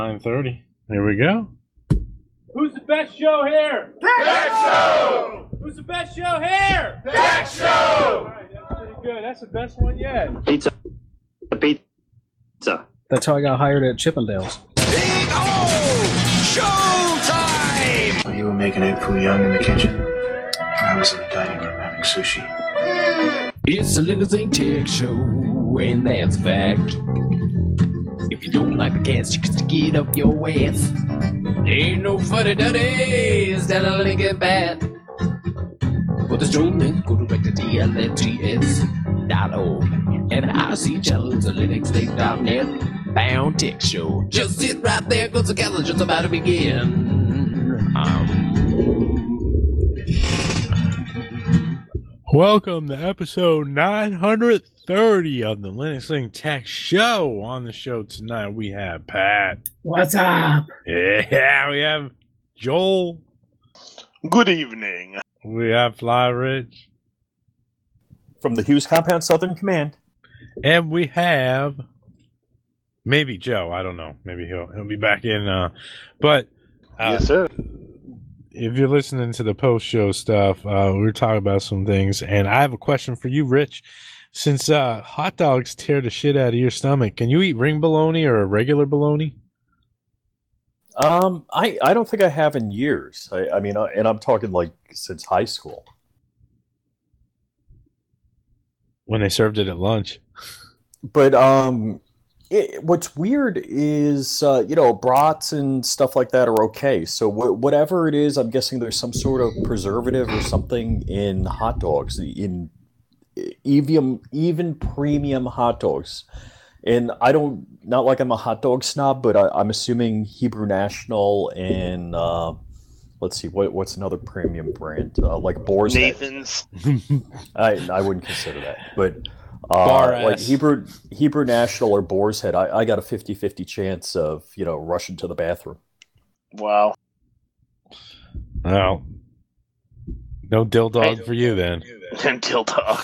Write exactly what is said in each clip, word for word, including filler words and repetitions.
nine thirty. Here we go. Who's the best show here? Tech Show! Who's the best show here? Tech Show! All right, that's pretty good. That's the best one yet. Pizza. Pizza. That's how I got hired at Chippendales. Big O! Showtime! You were making Egg Foo Young in the kitchen. I was in the dining room having sushi. It's a Little Thing Tech Show, and that's a fact. If you don't like the cast, you can stick it up your ass. Ain't no funny duddies down a Lincoln Bat. For the show, link, go direct to T L N T S dot org. And I see channels at Linux Link dot net. Bound Tech Show. Just sit right there, cause the calendar's about to begin. Um... Welcome to episode nine thirty of the Linux Link Tech Show. On the show tonight, we have Pat. What's up? Yeah, we have Joel. Good evening. We have Fly Rich. From the Hughes Compound Southern Command. And we have maybe Joe. I don't know. Maybe he'll he'll be back in. Uh, but uh, yes, sir. If you're listening to the post-show stuff, uh, we're talking about some things, and I have a question for you, Rich. Since uh, hot dogs tear the shit out of your stomach, can you eat ring bologna or a regular bologna? Um, I, I don't think I have in years. I, I mean, uh, and I'm talking like since high school. When they served it at lunch. But um, it, what's weird is, uh, you know, brats and stuff like that are okay. So wh- whatever it is, I'm guessing there's some sort of preservative or something in hot dogs, in even, even premium hot dogs. And I don't, not like I'm a hot dog snob, but I, I'm assuming Hebrew National and, uh, let's see, what what's another premium brand? Uh, like Boar's Head. Nathan's. I I wouldn't consider that. But uh, like Hebrew Hebrew National or Boar's Head, I, I got a fifty-fifty chance of, you know, rushing to the bathroom. Wow. Well, no dill dog hey, for you then. Dill dog.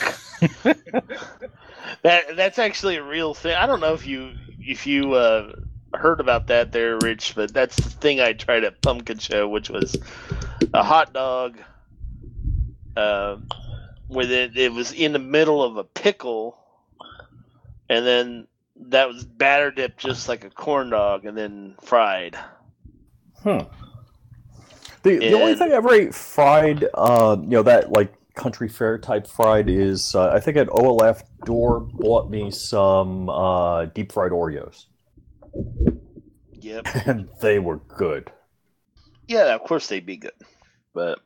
That that's actually a real thing. I don't know if you if you uh, heard about that there, Rich, but that's the thing I tried at Pumpkin Show, which was a hot dog uh, with it. It was in the middle of a pickle, and then that was batter dipped just like a corn dog, and then fried. Huh. The and, the only thing I ever ate fried, uh, you know, that like country fair type fried is uh, I think at O L F Door bought me some uh, deep fried Oreos. Yep. And they were good. Yeah, of course they'd be good. But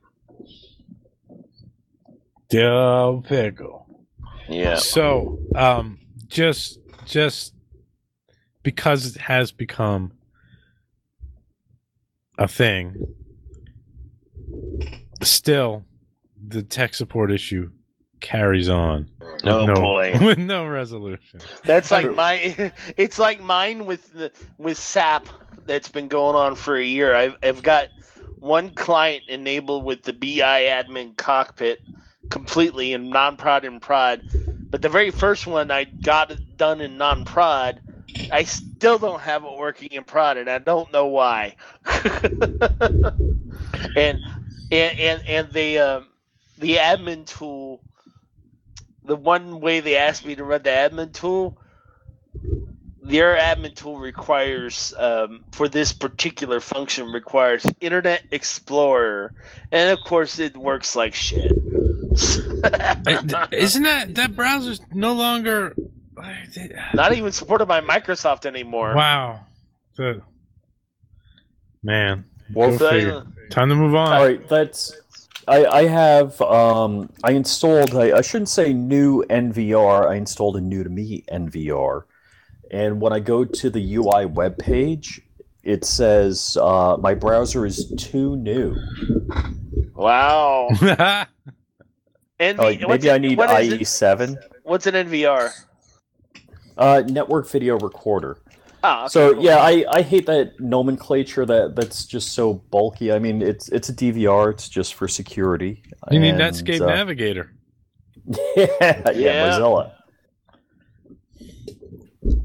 dill pickle. Yeah. So, um just just because it has become a thing, still the tech support issue carries on. Oh no, boy, with no resolution. That's like my. It's like mine with the with S A P that's been going on for a year. I've I've got one client enabled with the B I admin cockpit completely in non-prod and prod, but the very first one I got it done in non-prod, I still don't have it working in prod, and I don't know why. and and and and the. Um, The admin tool, the one way they asked me to run the admin tool, their admin tool requires, um, for this particular function, requires Internet Explorer. And of course, it works like shit. Isn't that, that browser's no longer... Not even supported by Microsoft anymore. Wow. So, man. Well, so, time to move on. All right, that's... I, I have, um, I installed, I, I shouldn't say new N V R, I installed a new to me N V R. And when I go to the U I web page, it says uh, my browser is too new. Wow. N V- like, maybe I need I E seven. What's an N V R? Uh, network video recorder. Ah, okay, so cool. yeah, I, I hate that nomenclature that, that's just so bulky. I mean, it's it's a D V R. It's just for security. You and, need Netscape uh, Navigator. Yeah, yeah, yeah, Mozilla.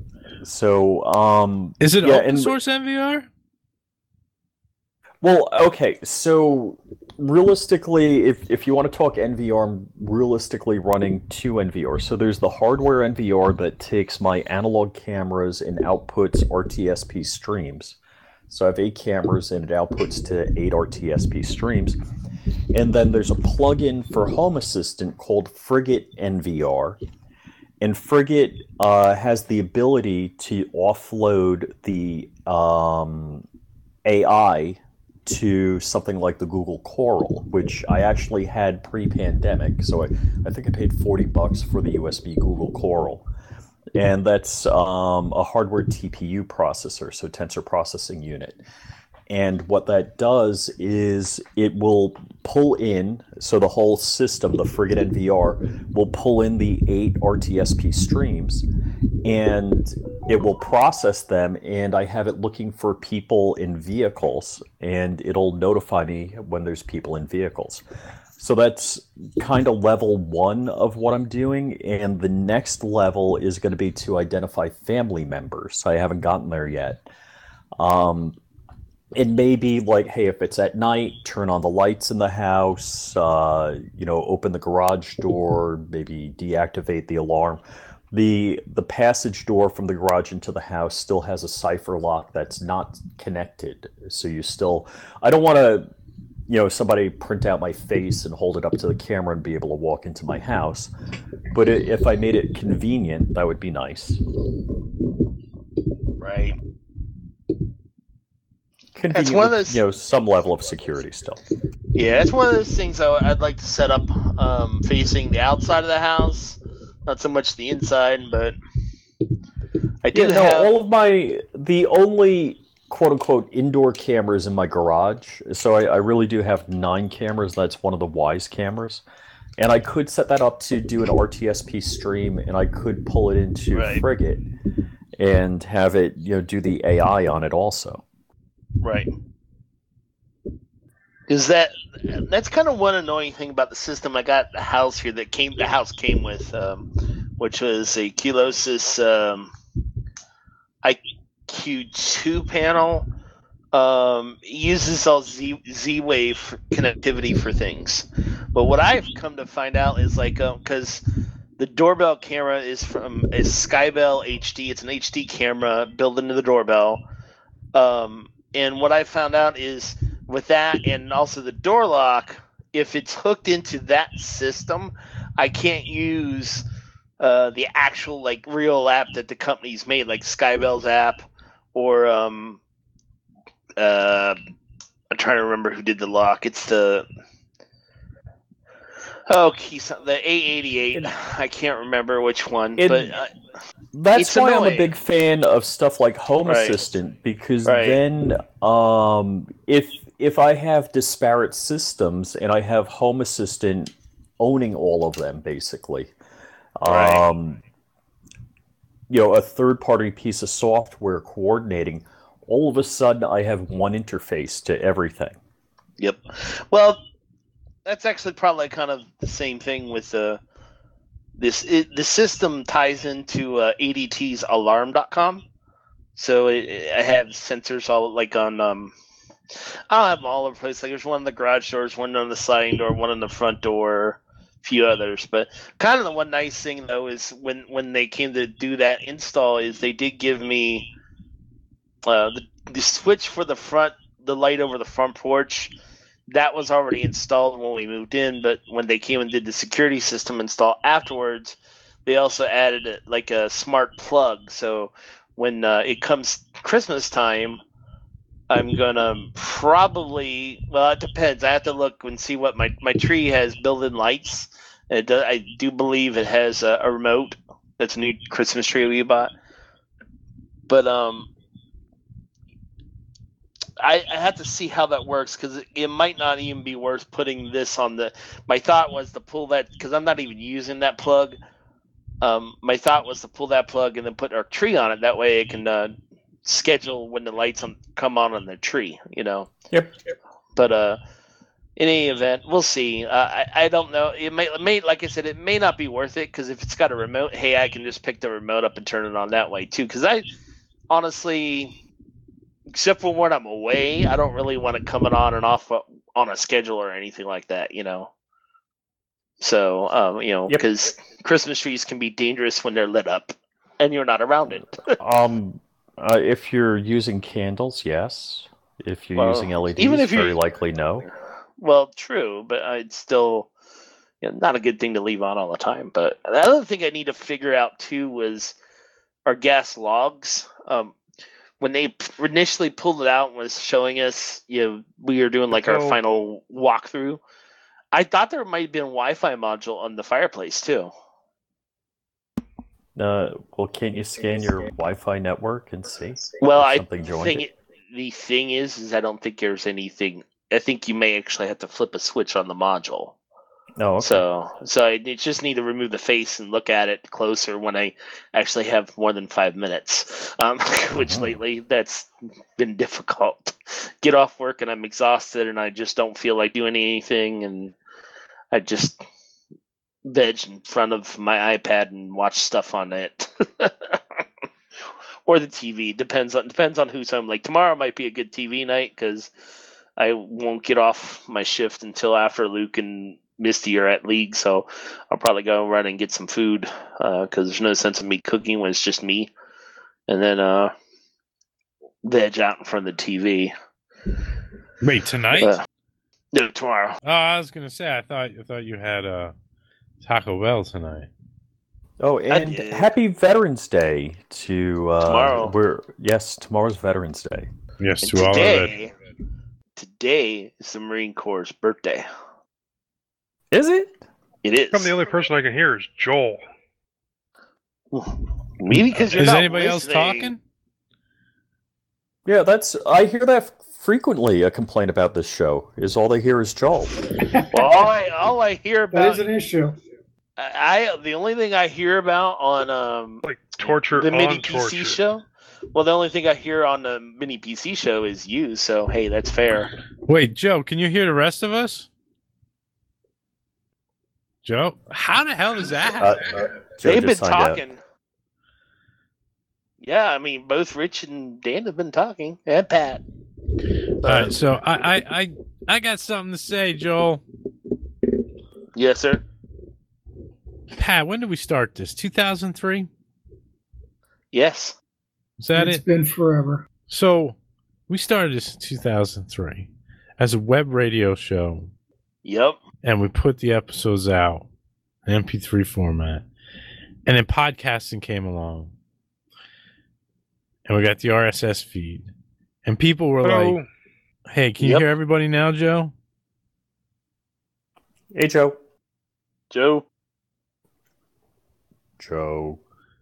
So, um, Is it yeah, open and- source N V R? Well, okay, so realistically, if, if you want to talk N V R, I'm realistically running two N V R. So there's the hardware N V R that takes my analog cameras and outputs R T S P streams. So I have eight cameras and it outputs to eight R T S P streams. And then there's a plugin for Home Assistant called Frigate N V R. And Frigate uh, has the ability to offload the um, A I to something like the Google Coral, which I actually had pre-pandemic. So I, I think I paid forty bucks for the U S B Google Coral. And that's um, a hardware T P U processor, so tensor processing unit. And what that does is it will pull in, so the whole system, the Frigate N V R, will pull in the eight R T S P streams, and it will process them, and I have it looking for people in vehicles, and it'll notify me when there's people in vehicles. So that's kind of level one of what I'm doing, and the next level is going to be to identify family members. I haven't gotten there yet. Um, it may be like, hey, if it's at night, turn on the lights in the house, uh, you know, open the garage door, maybe deactivate the alarm. The the passage door from the garage into the house still has a cipher lock that's not connected. So you still, I don't want to, you know, somebody print out my face and hold it up to the camera and be able to walk into my house. But if I made it convenient, that would be nice. Right. Convenient That's one of with, those- you know, some level of security still. Yeah, it's one of those things I- I'd like to set up um, facing the outside of the house, not so much the inside, but I do Yeah, no, have. all of my, the only quote unquote indoor cameras in my garage. So I, I really do have nine cameras. That's one of the Wyze cameras. And I could set that up to do an R T S P stream, and I could pull it into Right. Frigate and have it, you know, do the A I on it also. Right. Is that that's kind of one annoying thing about the system? I got the house here that came the house came with, um, which was a Q-Losys um, I Q two panel. Um, it uses all Z Z-Wave connectivity for things, but what I've come to find out is like because um, the doorbell camera is from a Skybell H D. It's an H D camera built into the doorbell. Um, and what I found out is with that and also the door lock, if it's hooked into that system, I can't use uh, the actual like real app that the company's made, like Skybell's app or um, uh, I'm trying to remember who did the lock. It's the oh, keys, the A eighty-eight. I can't remember which one, It- but uh, That's It's why I'm annoying. a big fan of stuff like Home Right. Assistant, because Right. then um, if if I have disparate systems and I have Home Assistant owning all of them, basically, Right. um, you know, a third party piece of software coordinating, all of a sudden I have one interface to everything. Yep. Well, that's actually probably kind of the same thing with uh, this. It, the system ties into uh, A D T's alarm dot com. So it, it, I have sensors all like on. Um, I don't have them all over the place. Like there's one on the garage doors, one on the sliding door, one on the front door, a few others. But kind of the one nice thing though is when when they came to do that install is they did give me uh, the the switch for the front, the light over the front porch. That was already installed when we moved in, but when they came and did the security system install afterwards, they also added a, like a smart plug. So when uh, it comes Christmas time, I'm gonna probably well, it depends. I have to look and see what my my tree has built-in lights. And it does, I do believe it has a, a remote. That's a new Christmas tree we bought. But um. I, I have to see how that works because it, it might not even be worth putting this on the. My thought was to pull that because I'm not even using that plug. Um, my thought was to pull that plug and then put our tree on it. That way, it can uh, schedule when the lights on, come on on the tree. You know. Yep. But uh, In any event, we'll see. Uh, I I don't know. It may, it may like I said, it may not be worth it because if it's got a remote, hey, I can just pick the remote up and turn it on that way too. Because I honestly, except for when I'm away, I don't really want it coming on and off on a schedule or anything like that. You know. So um, you know, because yep. Christmas trees can be dangerous when they're lit up and you're not around it. um, uh, if you're using candles, yes. If you're well, using L E Ds, even if very likely no. Well, true, but it's still you know, not a good thing to leave on all the time. But the other thing I need to figure out too was our gas logs. Um, when they p- initially pulled it out and was showing us, you know, we were doing like our Oh. final walkthrough. I thought there might have been a Wi-Fi module on the fireplace too. Uh, well, can't you scan your Wi-Fi network and see? Well, if I something joined think it? the thing is, is I don't think there's anything. I think you may actually have to flip a switch on the module. No, okay. So, so I need- just need to remove the face and look at it closer when I actually have more than five minutes. Um, which Mhm. lately that's been difficult. Get off work and I'm exhausted and I just don't feel like doing anything, and I just veg in front of my iPad and watch stuff on it. Or the T V. Depends on depends on who's home. Like tomorrow might be a good T V night because I won't get off my shift until after Luke and Misty are at league. So I'll probably go run and get some food because there's no sense of me cooking when it's just me. And then uh, veg out in front of the T V. Wait, tonight? Uh, no, tomorrow. Oh, I was gonna say I thought I thought you had uh, Taco Bell tonight. Oh, and did. happy Veterans Day to uh, Tomorrow. We're yes, tomorrow's Veterans Day. Yes, And to all of it. today, today is the Marine Corps' birthday. Is it? It is. Come the only person I can hear is Joel. Maybe because you're Is not anybody else listening. talking? Yeah, that's. I hear that frequently. A complaint about this show is all they hear is Joel. Well, all I all I hear That about is an issue. I, I the only thing I hear about on um Like torture the mini on P torture. C show. Well, the only thing I hear on the mini P C show is you. So hey, that's fair. Wait, Joe, can you hear the rest of us? Joe, how the hell does that Uh, happen? uh, Joe They've been just signed out. talking. Yeah, I mean, both Rich and Dan have been talking, and Pat. All right, so I, I, I, I got something to say, Joel. Yes, sir. Pat, when did we start this? two thousand three? Yes. Is that It's it? been forever. So we started this in two thousand three as a web radio show, Yep. and we put the episodes out in M P three format. And then podcasting came along, and we got the R S S feed. And people were Hello. like, hey, can you Yep. hear everybody now, Joe? Hey, Joe. Joe. Joe.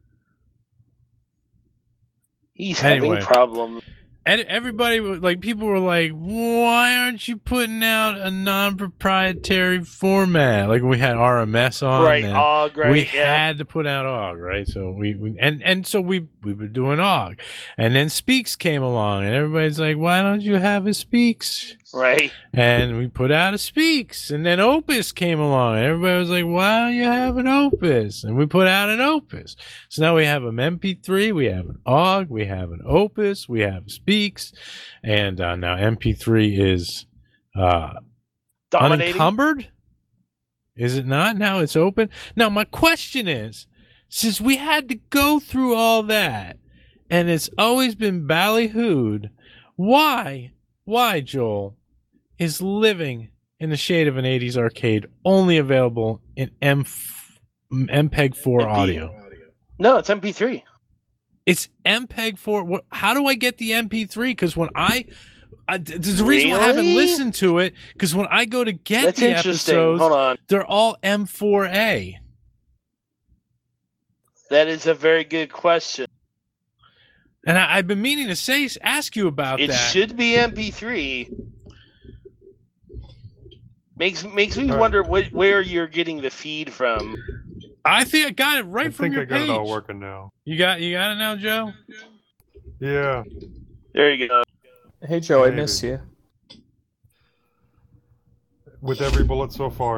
He's Anyway. having problems. And everybody, was- like, people were like, why aren't you putting out a non-proprietary format? Like, we had R M S on. Right. and Oh, great. we yeah. had to put out O G, right? So we, we and, and so we, we were doing O G. And then Speaks came along, and everybody's like, why don't you have a Speaks? Right. And we put out a Speaks. And then Opus came along, and everybody was like, why don't you have an Opus? And we put out an Opus. So now we have an M P three, we have an O G, we have an Opus, we have Speaks, and uh, now M P three is uh, Dominating. unencumbered. Is it not? Now it's open. Now my question is, since we had to go through all that, and it's always been ballyhooed, why, why, Joel, is Living in the Shade of an eighties Arcade only available in M M P E G four M P. audio? No, it's M P three. It's M P E G four. What, how do I get the M P three? Because when I, I there's a reason why I haven't Really? listened to it. Because when I go to get That's the interesting. episodes, Hold on. they're all M four A. That is a very good question. And I, I've been meaning to say, ask you about It that. should be M P three. Makes makes me All right. wonder what, where you're getting the feed from. I think I got it right I from think your I got page. it all working now. You got you got it now, Joe? Yeah. There you go. Hey, Joe. I Maybe. miss you. with every bullet so far.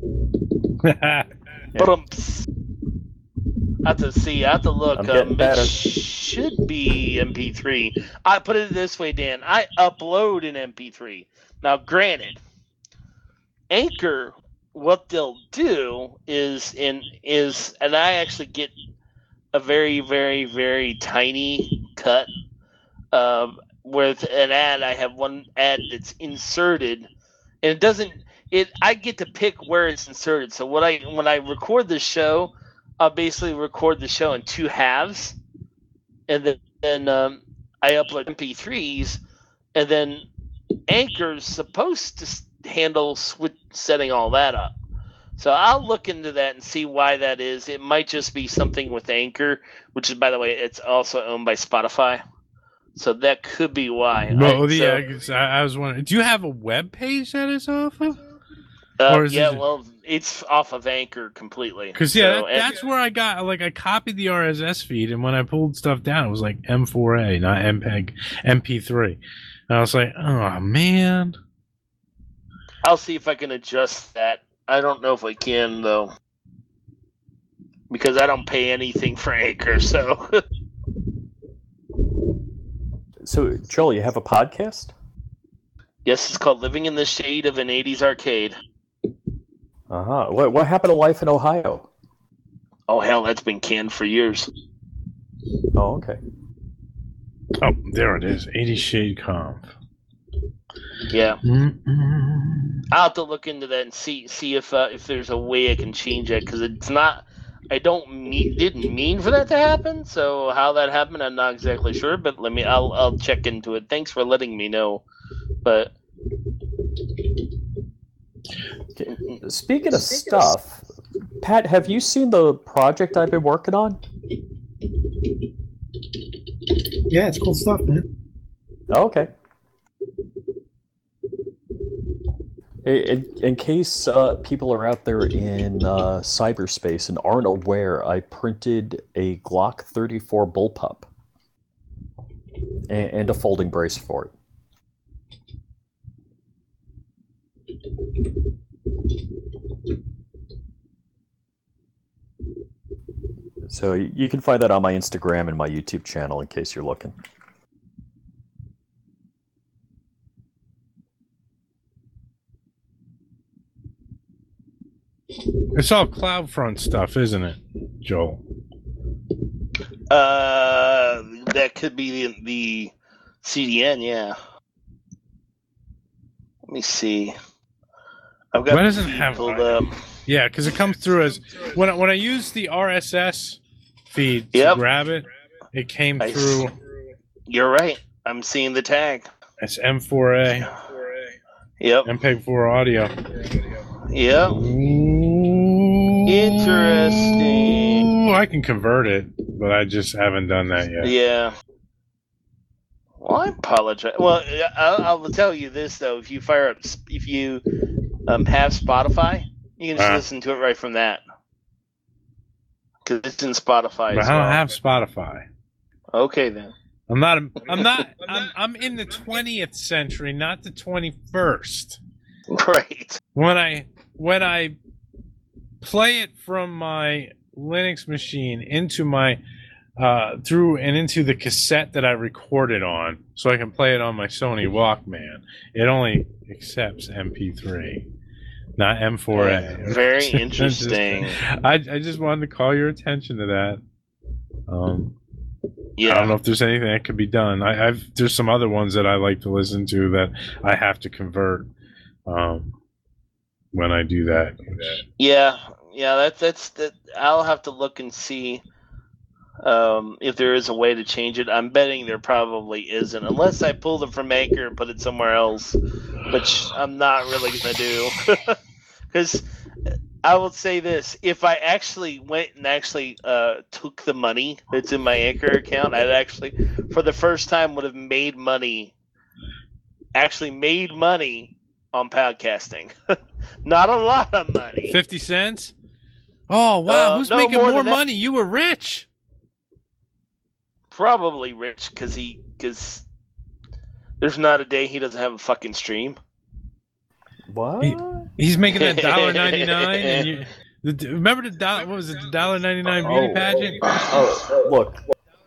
But um, I have to see. I have to look. I'm getting um, better. It should be M P three. I put it this way, Dan. I upload an M P three. Now, granted, Anchor, what they'll do is in is, and I actually get a very, very, very tiny cut. Um, with an ad, I have one ad that's inserted, and it doesn't. It I get to pick where it's inserted. So what I when I record the show, I'll basically record the show in two halves, and then and, um, I upload M P threes, and then Anchor's supposed to handle switch, setting all that up. So I'll look into that and see why that is. It might just be something with Anchor, which is, by the way, it's also owned by Spotify. So that could be why. Well, I, yeah, so, 'cause I, I was wondering. Do you have a web page that is off of? uh, or is yeah, it- well, it's off of Anchor completely. Because yeah, So, that, and- that's where I got. Like, I copied the R S S feed, and when I pulled stuff down, it was like M four A, not M P E G, M P three. And I was like, oh man. I'll see if I can adjust that. I don't know if I can, though. Because I don't pay anything for Anchor, so. So, Joel, you have a podcast? Yes, it's called Living in the Shade of an eighties Arcade. Uh huh. What what happened to life in Ohio? Oh, hell, that's been canned for years. Oh, okay. Oh, there it is. eighty Shade Conf. Yeah. Mm-mm. I'll have to look into that and see see if uh, if there's a way I can change it, because it's not. I don't mean didn't mean for that to happen. So how that happened, I'm not exactly sure. But let me. I'll I'll check into it. Thanks for letting me know. But Speaking of stuff, Pat, have you seen the project I've been working on? Yeah, it's cool stuff, man. Oh, okay. In, in case uh, people are out there in uh, cyberspace and aren't aware, I printed a Glock thirty-four bullpup and, and a folding brace for it. So you can find that on my Instagram and my YouTube channel in case you're looking. It's all CloudFront stuff, isn't it, Joel? uh, that could be the, the C D N. Yeah. Let me see. I've got Why doesn't it the feed have- pulled up. Yeah, because it comes through as when I, when I use the R S S feed to Yep. grab it, it came I through You're right. I'm seeing the tag. as M four A, Yep. M P E G four audio. Yep. Interesting. Ooh, I can convert it, but I just haven't done that yet. Yeah. Well, I apologize. Well, I'll, I'll tell you this though: if you fire up, if you um, have Spotify, you can just Uh. listen to it right from that, because it's in Spotify. But as I don't well. have Spotify. Okay then. I'm not. A, I'm not. I'm, I'm in the twentieth century, not the twenty-first. Right. When I when I play it from my Linux machine into my uh, through and into the cassette that I recorded on, so I can play it on my Sony Walkman, it only accepts M P three, not M four A. Very Just- interesting. I I just wanted to call your attention to that. Um, Yeah. I don't know if there's anything that could be done. I, I've there's some other ones that I like to listen to that I have to convert um, when I do that. Yeah, yeah, that's that's that. I'll have to look and see um, if there is a way to change it. I'm betting there probably isn't, unless I pull it from Anchor and put it somewhere else, which I'm not really gonna do. Because I will say this: if I actually went and actually uh, took the money that's in my Anchor account, I'd actually, for the first time, would have made money. Actually, made money on podcasting. Not a lot of money. Fifty cents. Oh wow! Uh, Who's no, making more more than that. money? You were rich. Probably Rich, because he because there's not a day he doesn't have a fucking stream. What? He- He's making that dollar ninety nine, and you the, remember the dollar? What was it? The dollar ninety nine beauty Oh. pageant? Oh, look.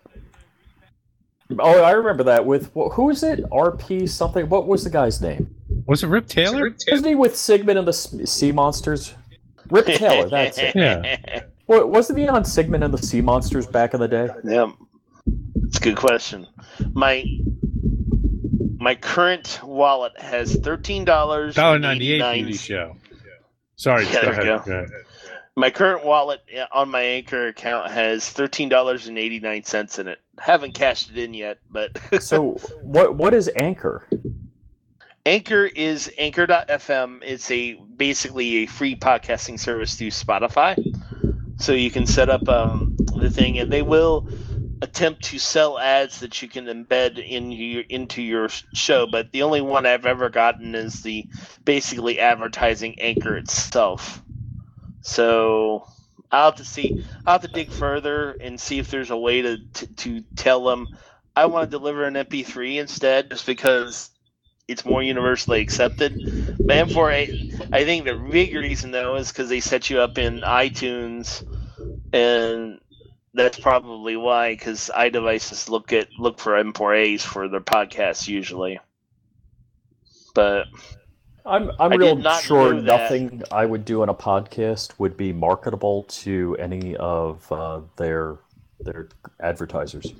Oh, I remember that. With who is it? R P something. What was the guy's name? Was it Rip Taylor? Wasn't he with Sigmund and the S- Sea Monsters? Rip Taylor. That's it. Yeah. Wa- Wasn't he on Sigmund and the Sea Monsters back in the day? Yep. It's a good question. My my current wallet has thirteen dollars Dollar ninety eight beauty show. Sorry, Yeah, go, there ahead, we go. go ahead. My current wallet on my Anchor account has thirteen dollars and eighty nine cents in it. Haven't cashed it in yet, but So, what what is Anchor? Anchor is anchor dot f m. It's a basically a free podcasting service through Spotify. So you can set up um, the thing, and they will attempt to sell ads that you can embed in your, into your show. But the only one I've ever gotten is the basically advertising Anchor itself. So I'll have to see. I'll have to dig further and see if there's a way to to, to tell them I want to deliver an M P three instead, just because it's more universally accepted. But M four A, I think the big reason though is because they set you up in iTunes, and that's probably why. Because iDevices look at look for M four As for their podcasts usually. But I'm I'm I real did not sure know that. nothing I would do in a podcast would be marketable to any of uh, their their advertisers.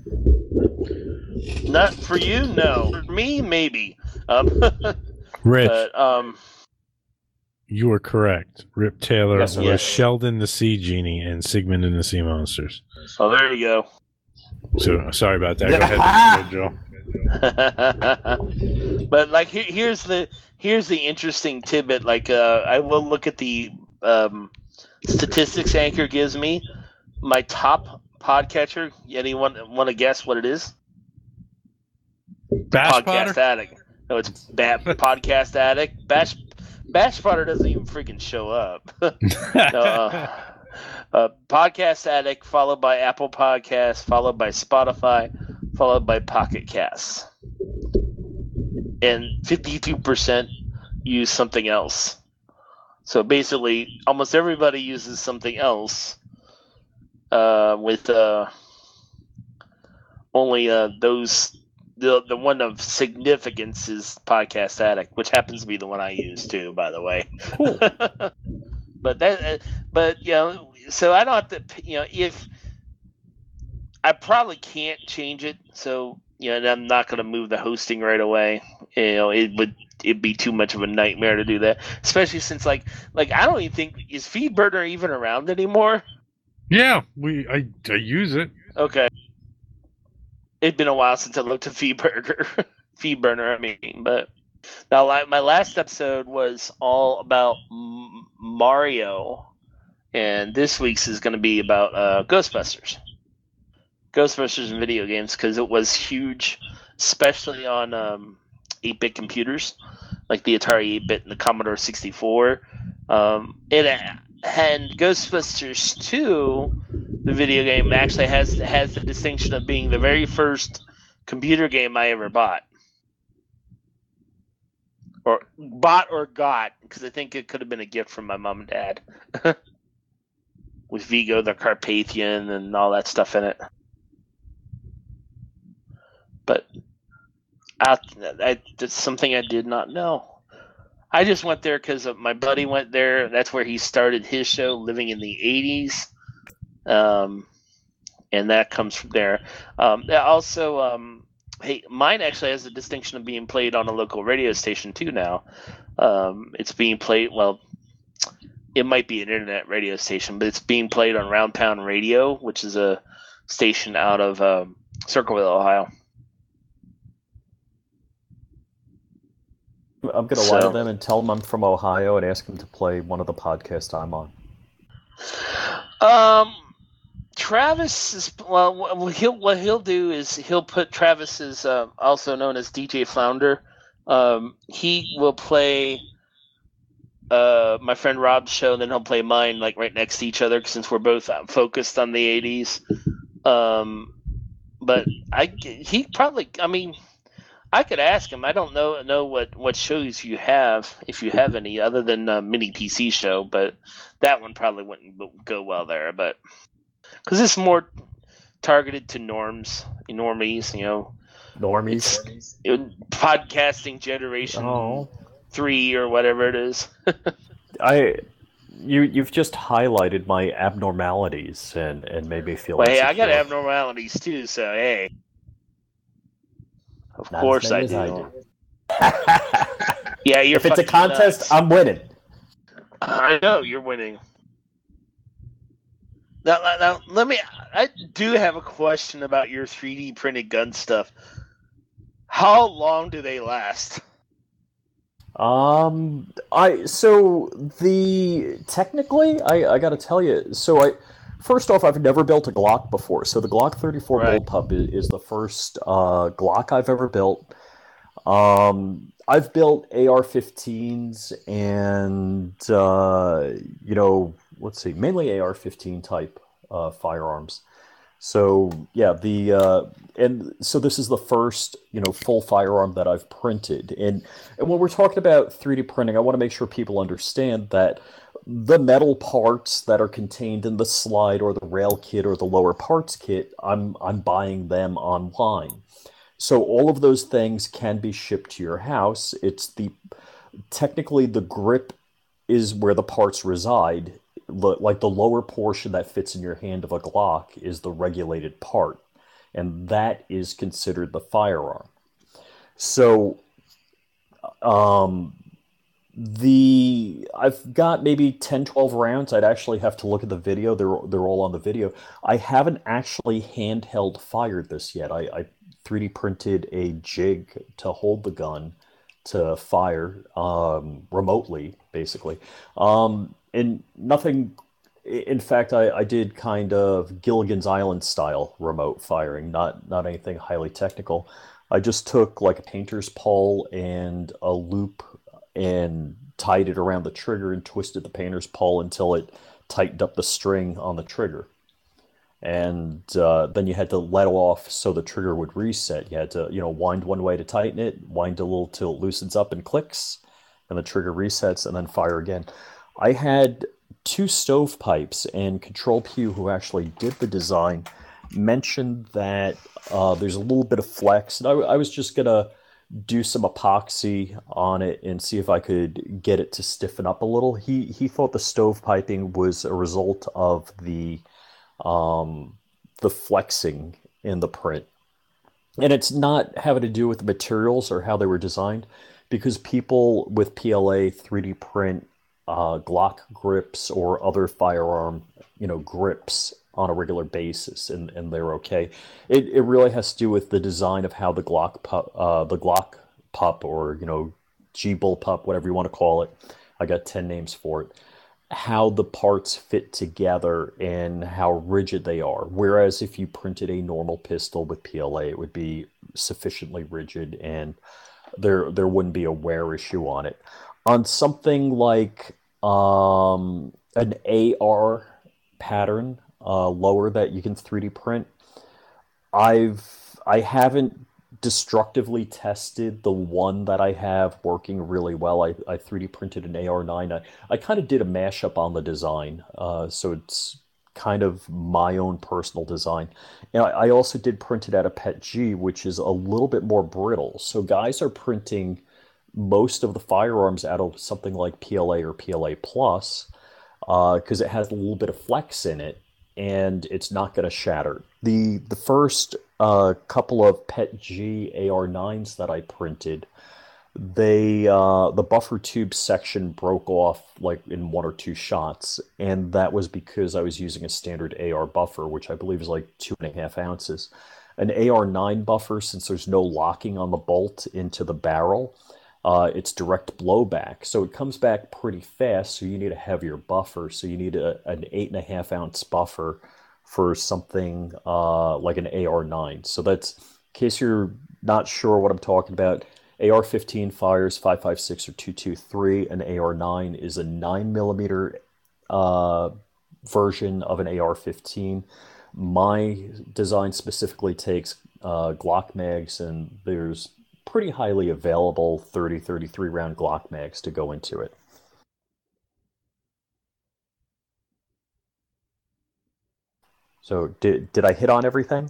not for you, no. For me, maybe. Um, Rich, but um, you were correct. Rip Taylor Yes, was yes. Sheldon the Sea Genie and Sigmund and the Sea Monsters. oh, there you go. So sorry about that. Go ahead, Joe. But like here, here's the here's the interesting tidbit. Like uh, I will look at the um, statistics Anchor gives me. My top podcatcher. Anyone want to guess what it is? Bash Podcast Potter? Addict. No, it's ba- Podcast Addict. Bash Bash Potter doesn't even freaking show up. No, uh, uh, Podcast Addict, followed by Apple Podcasts, followed by Spotify, followed by Pocket Casts. And fifty-two percent use something else. So basically, almost everybody uses something else, uh, with uh, only uh, those. The the one of significance is Podcast Addict, which happens to be the one I use too, by the way. Cool. But that, but you know, so I don't have to, you know, if I probably can't change it, so you know, and I'm not going to move the hosting right away. You know, it would it'd be too much of a nightmare to do that, especially since like like I don't even think is FeedBurner even around anymore. Yeah, we I, I use it. Okay. It'd been a while since I looked at FeedBurner. FeedBurner, I mean, but now like, my last episode was all about M- Mario, and this week's is going to be about uh, Ghostbusters. Ghostbusters in video games, because it was huge, especially on um, eight-bit computers, like the Atari eight-bit and the Commodore sixty-four. Um, it and Ghostbusters two, the video game, actually has has the distinction of being the very first computer game I ever bought, or bought or got, because I think it could have been a gift from my mom and dad, with Vigo the Carpathian and all that stuff in it. But I, I, that's something I did not know. I just went there because my buddy went there. That's where he started his show, Living in the eighties. Um, and that comes from there. Um, also, um, hey, mine actually has the distinction of being played on a local radio station too now. Um, it's being played, well, it might be an internet radio station, but it's being played on Round Pound Radio, which is a station out of um, Circleville, Ohio. I'm going to So- lie to them and tell them I'm from Ohio and ask them to play one of the podcasts I'm on. Um, Travis is well. What he'll what he'll do is he'll put Travis is uh, also known as D J Flounder. Um, he will play uh my friend Rob's show, and then he'll play mine like right next to each other since we're both uh, focused on the eighties. Um, but I he probably I mean. I could ask him. I don't know know what, what shows you have, if you have any, other than a mini P C show, but that one probably wouldn't go well there. But because it's more targeted to norms, normies, you know, Normies. it's, it, podcasting generation Oh. three or whatever it is. I, you, you've just highlighted my abnormalities and, and made me feel Well, hey, I insecure. got abnormalities too, so hey. Of Not course as I many do. as I do. Yeah, you're If it's a fucking contest, nuts. I'm winning. I know you're winning. Now, now, now, let me. I do have a question about your three D printed gun stuff. How long do they last? Um, I so the technically, I I got to tell you. So I first off, I've never built a Glock before. So the Glock thirty-four Right. Bullpup is, is the first uh, Glock I've ever built. Um, I've built A R fifteens and uh, you know, let's see, mainly A R fifteen type uh, firearms. So yeah, the uh, and so this is the first, you know, full firearm that I've printed. And and when we're talking about three D printing, I want to make sure people understand that the metal parts that are contained in the slide or the rail kit or the lower parts kit, I'm I'm buying them online. So all of those things can be shipped to your house. It's the technically the grip is where the parts reside. Lo- Like the lower portion that fits in your hand of a Glock is the regulated part, and that is considered the firearm. So, um, the I've got maybe ten, twelve rounds. I'd actually have to look at the video. They're they're all on the video. I haven't actually handheld fired this yet. I, I three D printed a jig to hold the gun to fire um, remotely, basically. Um, and nothing, in fact, I, I did kind of Gilligan's Island style remote firing, not, not anything highly technical. I just took like a painter's pole and a loop and tied it around the trigger and twisted the painter's pole until it tightened up the string on the trigger. And uh, then you had to let off so the trigger would reset. You had to, you know, wind one way to tighten it, wind a little till it loosens up and clicks, and the trigger resets, and then fire again. I had two stovepipes, and Control Q, who actually did the design, mentioned that uh, there's a little bit of flex. And I, I was just going to do some epoxy on it and see if I could get it to stiffen up a little. He, he thought the stovepiping was a result of the um, the flexing in the print. And it's not having to do with the materials or how they were designed, because people with P L A three D print uh, Glock grips or other firearm, you know, grips on a regular basis, and, and they're okay. It it really has to do with the design of how the Glock pup, uh, the Glock pup, or you know, G Bullpup, whatever you want to call it. I got ten names for it. How the parts fit together and how rigid they are. Whereas if you printed a normal pistol with P L A, it would be sufficiently rigid and there there wouldn't be a wear issue on it. On something like um, an A R pattern, uh, lower that you can three D print, I've I haven't destructively tested the one that I have working really well. I, I three D printed an A R nine. I, I kind of did a mashup on the design, uh, so it's kind of my own personal design. And I, I also did print it out of P E T G, which is a little bit more brittle. So guys are printing most of the firearms out of something like P L A or P L A Plus, because uh, it has a little bit of flex in it, and it's not going to shatter. The the first uh, couple of P E T G A R nines that I printed, they uh, the buffer tube section broke off like in one or two shots, and that was because I was using a standard A R buffer, which I believe is like two and a half ounces. An A R nine buffer, since there's no locking on the bolt into the barrel, uh, it's direct blowback, so it comes back pretty fast. So you need a heavier buffer. So you need a, an eight and a half ounce buffer for something uh, like an A R nine. So that's, in case you're not sure what I'm talking about, A R fifteen fires five five six or two two three. An A R nine is a nine millimeter uh, version of an A R fifteen. My design specifically takes uh, Glock mags, and there's pretty highly available thirty, thirty-three round Glock mags to go into it. So did did I hit on everything?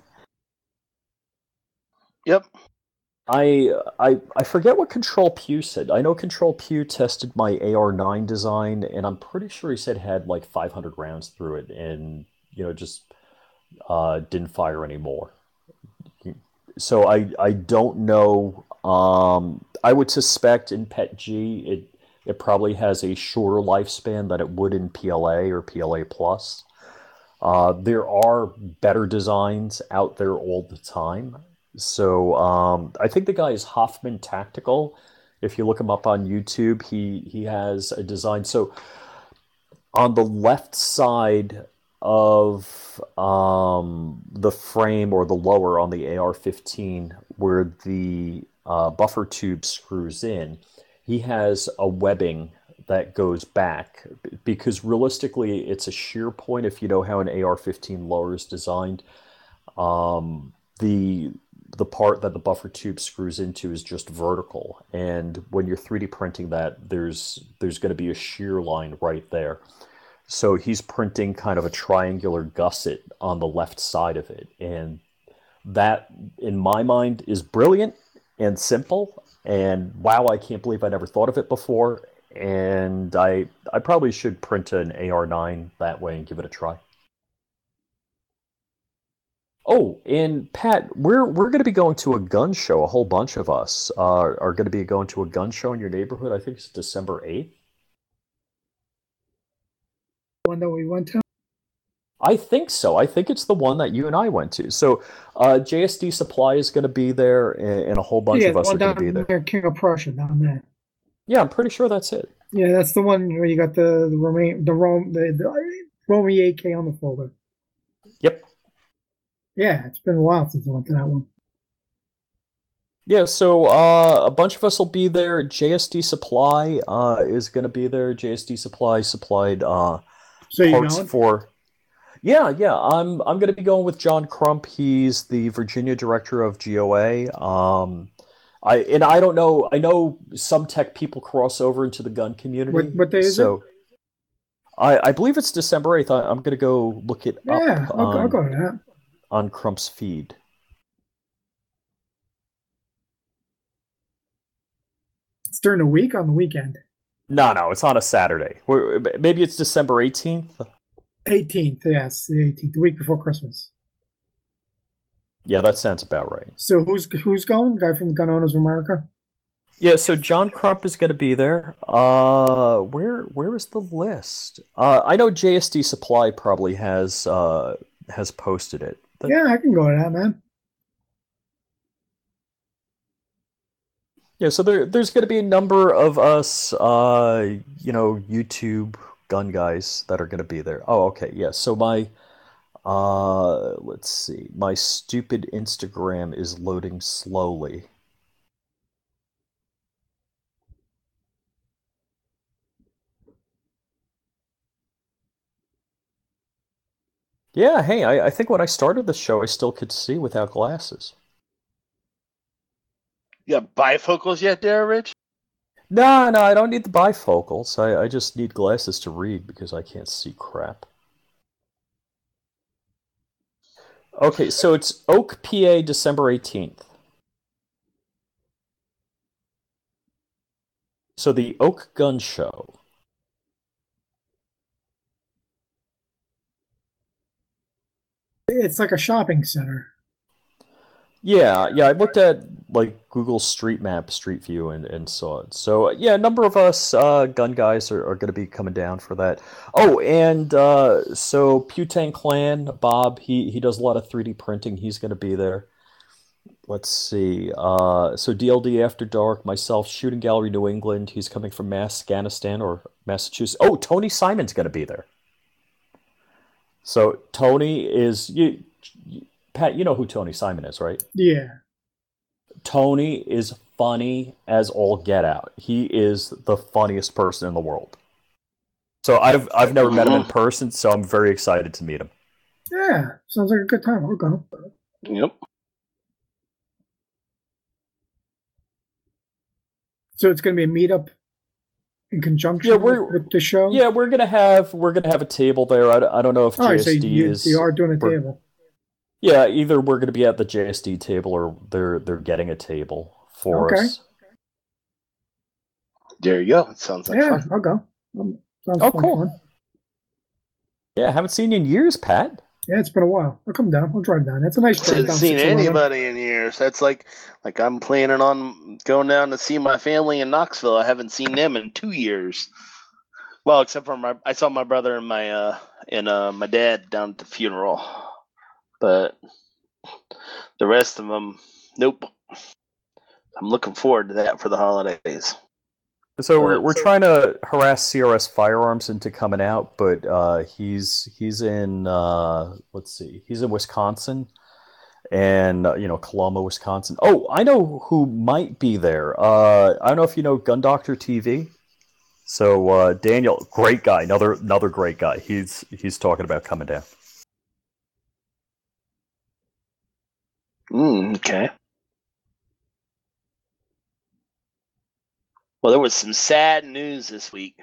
Yep. I I I forget what Control Pew said. I know Control Pew tested my A R nine design, and I'm pretty sure he said it had like five hundred rounds through it, and you know just uh, didn't fire anymore. So I I don't know. Um, I would suspect in P E T G it it probably has a shorter lifespan than it would in P L A or P L A Plus. Uh, there are better designs out there all the time. So um, I think the guy is Hoffman Tactical. If you look him up on YouTube, he he has a design. So on the left side of um, the frame, or the lower on the A R fifteen, where the uh, buffer tube screws in, he has a webbing that goes back, because realistically it's a shear point. If you know how an A R fifteen lower is designed, um, the the part that the buffer tube screws into is just vertical, and when you're three D printing that, there's there's going to be a shear line right there. So he's printing kind of a triangular gusset on the left side of it, and that in my mind is brilliant and simple, and wow, I can't believe I never thought of it before. And I I probably should print an A R nine that way and give it a try. Oh, and Pat, we're we're going to be going to a gun show. A whole bunch of us uh, are going to be going to a gun show in your neighborhood. I think it's December eighth. One that we went to? I think so. I think it's the one that you and I went to. So uh, J S D Supply is going to be there, and, and a whole bunch yeah, of us the are one going to be down there. near King of Prussia down there. Yeah, I'm pretty sure that's it. Yeah, that's the one where you got the the Rome the Rome the, the Romy A K on the folder. Yep. Yeah, it's been a while since I went to that one. Yeah, so uh, a bunch of us will be there. J S D Supply uh, is going to be there. J S D Supply supplied uh, So you parts going? for. Yeah, yeah. I'm I'm going to be going with John Crump. He's the Virginia director of G O A. Um, I and I don't know. I know some tech people cross over into the gun community. What, what day is so it? I, I believe it's December eighth. I, I'm going to go look it Yeah, up I'll, on, I'll go to that. on Crump's feed. It's during the week, on the weekend. No, no, it's on a Saturday. We're, maybe it's December eighteenth. eighteenth, yes, the eighteenth, the week before Christmas. Yeah, that sounds about right. So who's who's going? The guy from Gun Owners of America? Yeah, so John Crump is going to be there. Uh, where where is the list? Uh, I know J S D Supply probably has uh, has posted it. But... Yeah, I can go to that, man. Yeah, so there there's going to be a number of us, uh, you know, YouTube gun guys that are going to be there. Oh, okay, yeah. So my, uh, let's see, my stupid Instagram is loading slowly. Yeah, hey, I, I think when I started the show, I still could see without glasses. You got bifocals yet there, Rich? No, no, I don't need the bifocals. I, I just need glasses to read because I can't see crap. Okay, so it's Oak, P A, December eighteenth. So the Oak Gun Show. It's like a shopping center. Yeah, yeah, I looked at like Google Street Map, Street View, and, and saw it. So yeah, a number of us uh, gun guys are, are going to be coming down for that. Oh, and uh, so Putang Clan, Bob, he he does a lot of three D printing. He's going to be there. Let's see. Uh, so D L D After Dark, myself, Shooting Gallery New England. He's coming from Afghanistan or Massachusetts. Oh, Tony Simon's going to be there. So Tony is you. you Pat, you know who Tony Simon is, right? Yeah. Tony is funny as all get out. He is the funniest person in the world. So I've I've never met him in person, so I'm very excited to meet him. Yeah, sounds like a good time. I'll go. Yep. So it's going to be a meetup in conjunction Yeah, we're- with, with the show. Yeah, we're gonna have we're gonna have a table there. I, don't- I don't know if All right, J S D so you, is. you are doing a we're- table. Yeah, either we're gonna be at the J S D table or they're they're getting a table for Okay. us. There you go. It sounds like Yeah, fun. I'll go. Um, sounds Oh, fun, cool. fun. Yeah, haven't seen you in years, Pat. Yeah, it's been a while. I'll come down. I'll drive down. It's a nice drive Haven't down. seen six eleven. anybody in years. That's like like I'm planning on going down to see my family in Knoxville. I haven't seen them in two years. Well, except for my I saw my brother and my uh and uh my dad down at the funeral, but the rest of them, nope. I'm looking forward to that for the holidays. So we're we're trying to harass C R S Firearms into coming out, but uh, he's he's in uh, let's see, he's in Wisconsin, and uh, you know Coloma, Wisconsin. Oh, I know who might be there. Uh, I don't know if you know Gun Doctor T V. So uh, Daniel, great guy, another another great guy. He's he's talking about coming down. Mm, okay. Well, there was some sad news this week.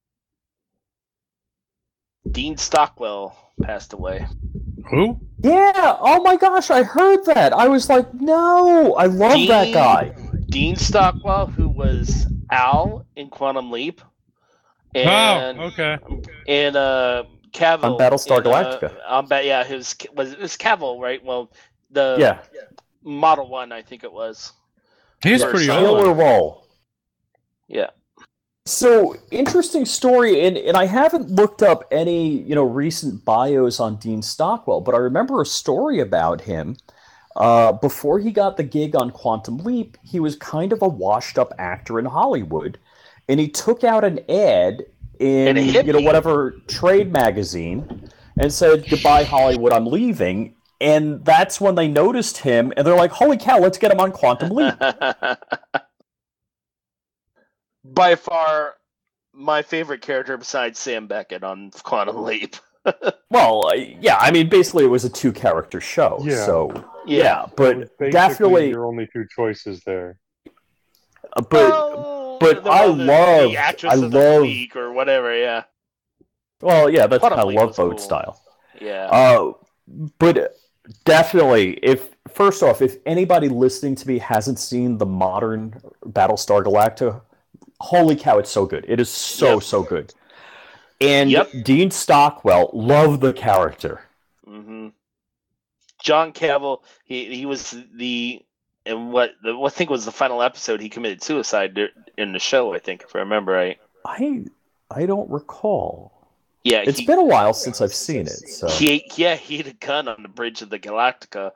Dean Stockwell passed away. Who? Yeah. Oh my gosh, I heard that. I was like, no, I love Dean, that guy. Dean Stockwell, who was Al in Quantum Leap, and oh, okay. and uh, Cavill On Battlestar in, uh, Galactica. on ba- yeah, his was it was Cavill, right? Well, the Yeah. Model One, I think it was. He's Or pretty something. old. Killer role. Yeah. So interesting story, and, and I haven't looked up any you know recent bios on Dean Stockwell, but I remember a story about him. Uh, before he got the gig on Quantum Leap, he was kind of a washed-up actor in Hollywood, and he took out an ad in And a hippie. you know whatever trade magazine and said, "Goodbye Hollywood, I'm leaving." And that's when they noticed him, and they're like, "Holy cow, let's get him on Quantum Leap." By far, my favorite character besides Sam Beckett on Quantum Leap. Well, uh, yeah, I mean, basically, it was a two-character show, Yeah. so Yeah. yeah, but Basically, definitely, your only two choices there. uh, but Oh, but the- I the- the love- actress I of the love- week or whatever. Yeah, well, yeah, that's Quantum kind of Leap Love was Boat cool. style. yeah. Uh, but definitely, if first off, if anybody listening to me hasn't seen the modern Battlestar Galactica, holy cow, it's so good! It is so Yep. so good. And Yep. Dean Stockwell, love the character. hmm John Cavill, he he was the and what the what I think was the final episode. He committed suicide dur- in the show. I think, if I remember right. I I don't recall. Yeah, It's he, been a while since I've seen it. So he yeah he had a gun on the bridge of the Galactica.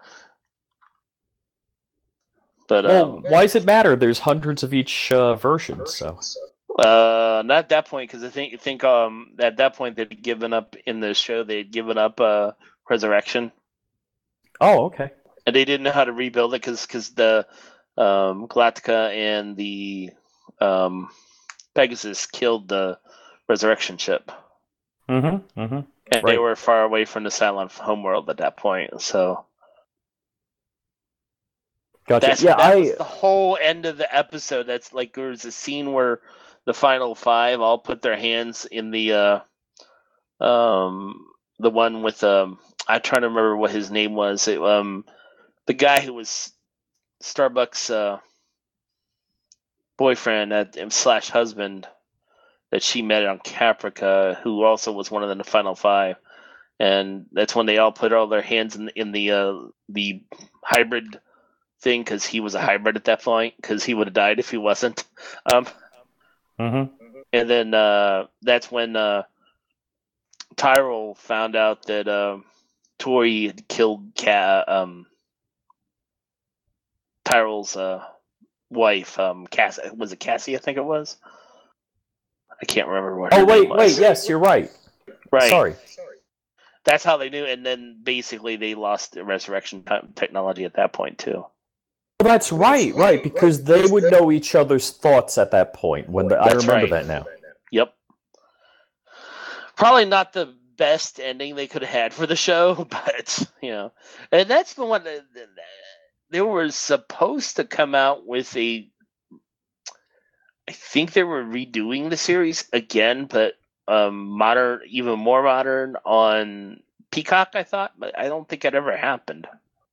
But well, um, why does it matter? There's hundreds of each uh, version. So Uh, not at that point, because I think think um at that point they'd given up in the show. They'd given up uh Resurrection, oh, okay. and they didn't know how to rebuild it because the um Galactica and the um Pegasus killed the Resurrection ship, Mm-hmm. Mm-hmm. and they Right. were far away from the Cylon homeworld at that point. So Gotcha. that's yeah, that I was the whole end of the episode. That's like there was a scene where the final five all put their hands in the uh um the one with um I'm trying to remember what his name was. It, um the guy who was Starbucks uh boyfriend at slash husband that she met on Caprica, who also was one of the final five. And that's when they all put all their hands in in the uh the hybrid thing, because he was a hybrid at that point, because he would have died if he wasn't. Um, mm-hmm. and then uh, that's when uh, Tyrell found out that uh, Tori had killed Ca- um, Tyrell's uh, wife. Um, Cass- was it Cassie? I think it was. I can't remember what. Oh her wait, name was. wait, yes, you're right. Right. Sorry. That's how they knew, and then basically they lost the resurrection te- technology at that point too. Well, that's right, right, because they would know each other's thoughts at that point. When the, I That's remember right. that now. Yep. Probably not the best ending they could have had for the show, but you know, and that's the one that, that they were supposed to come out with a think they were redoing the series again, but um, modern, even more modern on Peacock. I thought, but I don't think it ever happened.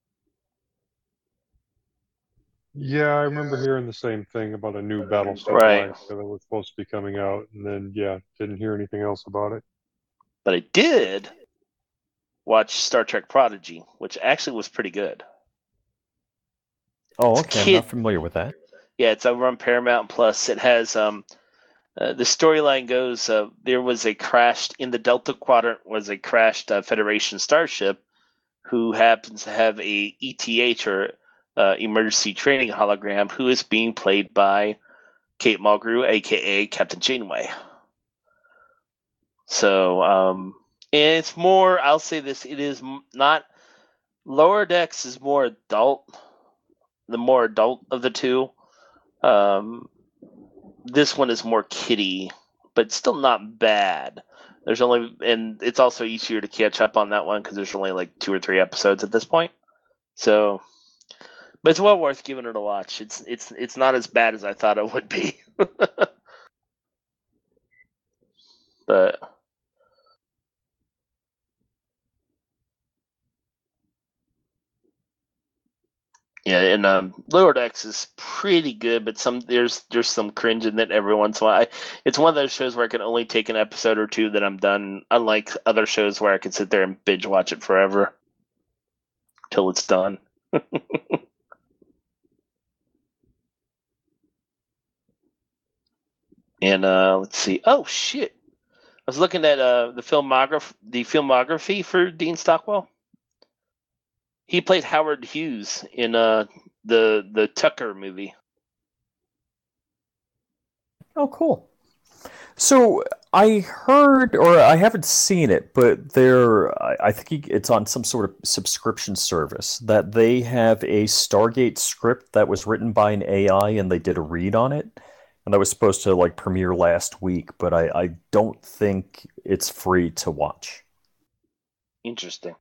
Yeah, I remember hearing the same thing about a new Battlestar Right. Galactica that was supposed to be coming out, and then yeah, didn't hear anything else about it. But I did watch Star Trek Prodigy, which actually was pretty good. Oh, It's okay. I'm kid- not familiar with that. Yeah, it's over on Paramount Plus. It has um, uh, the storyline goes uh, there was a crashed in the Delta Quadrant was a crashed uh, Federation starship who happens to have a E T H or uh, emergency training hologram who is being played by Kate Mulgrew, aka Captain Janeway. So um, and it's more. I'll say this: it is m- not Lower Decks is more adult, the more adult of the two. Um, this one is more kiddie, but still not bad. There's only, and it's also easier to catch up on that one because there's only like two or three episodes at this point. So, but it's well worth giving it a watch. It's it's it's not as bad as I thought it would be. But yeah, and um, Lower Decks is pretty good, but some there's there's some cringe in it every once in a while. I, it's one of those shows where I can only take an episode or two that I'm done. Unlike other shows where I can sit there and binge watch it forever till it's done. And uh, let's see. Oh shit! I was looking at uh, the filmography, the filmography for Dean Stockwell. He played Howard Hughes in uh, the the Tucker movie. Oh, cool. So I heard, or I haven't seen it, but there, I I think it's on some sort of subscription service that they have a Stargate script that was written by an A I, and they did a read on it, and that was supposed to like premiere last week, but I, I don't think it's free to watch. Interesting.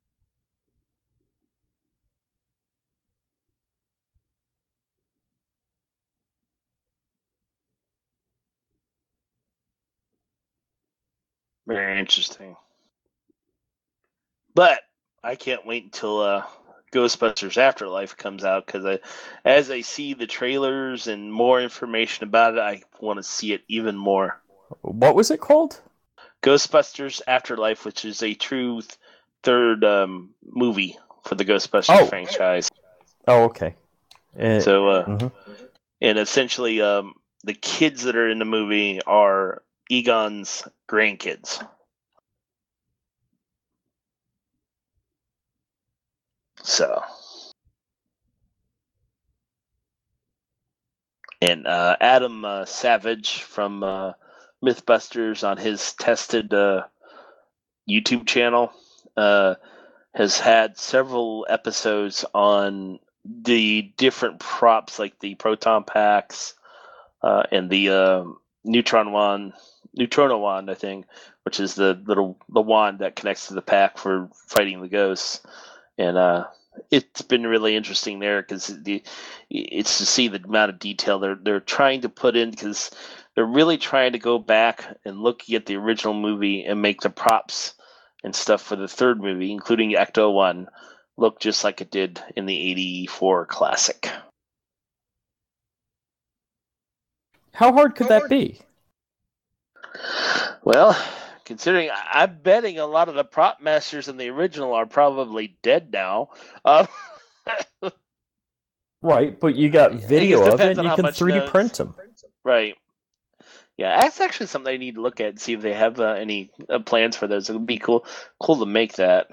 Very interesting. But I can't wait until uh, Ghostbusters Afterlife comes out because I, as I see the trailers and more information about it, I want to see it even more. What was it called? Ghostbusters Afterlife, which is a true th- third um, movie for the Ghostbusters Oh. franchise. Oh, okay. Eh, So, uh, mhm. and essentially, um, the kids that are in the movie are Egon's grandkids. So, and uh, Adam uh, Savage from uh, Mythbusters on his tested uh, YouTube channel uh, has had several episodes on the different props, like the proton packs uh, and the uh, neutron wand, neutrona wand, I think, which is the little the wand that connects to the pack for fighting the ghosts. And uh, it's been really interesting there because the it's to see the amount of detail they're they're trying to put in, because they're really trying to go back and look at the original movie and make the props and stuff for the third movie, including Ecto One, look just like it did in the eighty-four classic. How hard could that be? Well, considering I- I'm betting a lot of the prop masters in the original are probably dead now. Um, Right, but you got video of it, depends and on you how can much three D notes. print them. Right. Yeah, that's actually something I need to look at and see if they have uh, any uh, plans for those. It would be cool, cool to make that.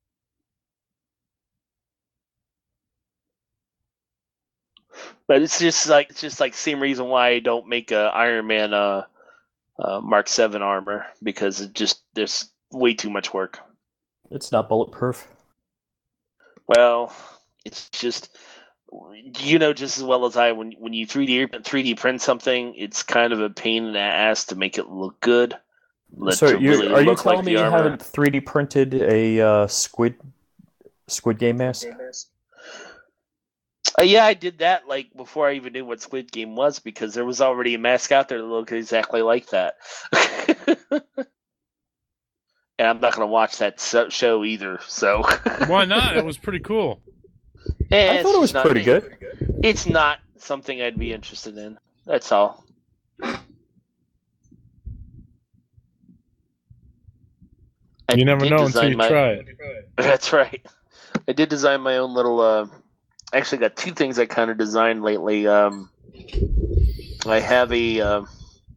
But it's just like it's just like same reason why I don't make a Iron Man uh, uh, Mark Seven armor, because it just there's way too much work. It's not bulletproof. Well, it's just, you know just as well as I, when when you three D three D print something, it's kind of a pain in the ass to make it look good. Let- So to you really are you look telling like me the you armor. haven't three D printed a uh, squid Squid Game mask? Uh, yeah, I did that like before I even knew what Squid Game was because there was already a mask out there that looked exactly like that. And I'm not going to watch that so- show either. So Why not? It was pretty cool. Eh, I thought it's it was not pretty me. good. It's not something I'd be interested in. That's all. I You never did know until design you my- try it. That's right. I did design my own little. Uh, actually, got two things I kind of designed lately. Um, I have a uh,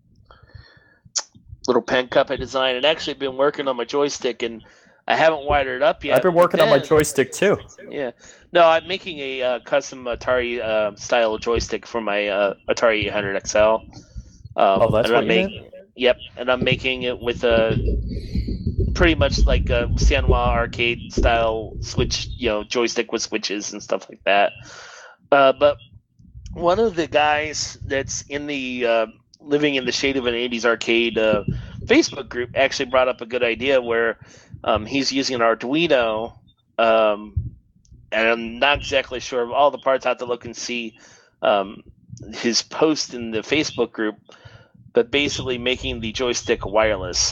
little pen cup I designed, and actually been working on my joystick, and I haven't wired it up yet. I've been working on my then- joystick too. Yeah. No, I'm making a uh, custom Atari uh, style joystick for my uh, Atari eight hundred X L. Um, Oh, that's and what I'm you make- Yep, and I'm making it with a pretty much like a Sanwa arcade style switch, you know, joystick with switches and stuff like that. Uh, but one of the guys that's in the uh, living in the shade of an eighties arcade uh, Facebook group actually brought up a good idea where um, he's using an Arduino. Um, and I'm not exactly sure of all the parts. I have to look and see um, his post in the Facebook group, but basically making the joystick wireless,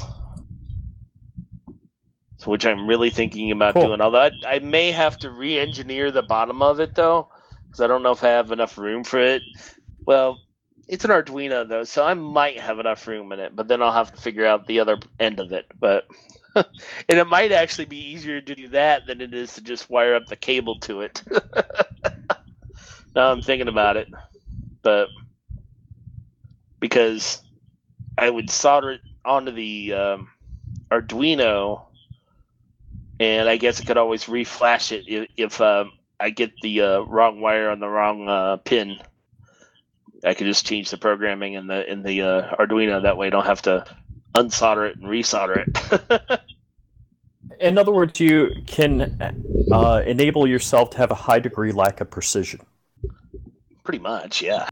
so which I'm really thinking about Cool. doing. Although I, I may have to re-engineer the bottom of it though, because I don't know if I have enough room for it. Well, it's an Arduino though, so I might have enough room in it, but then I'll have to figure out the other end of it. But and it might actually be easier to do that than it is to just wire up the cable to it. Now I'm thinking about it, but because I would solder it onto the um, Arduino, and I guess I could always reflash it if, if um, I get the uh, wrong wire on the wrong uh, pin. I could just change the programming in the in the uh, Arduino. That way, I don't have to unsolder it and resolder it. In other words, you can uh, enable yourself to have a high degree lack of precision. Pretty much, yeah.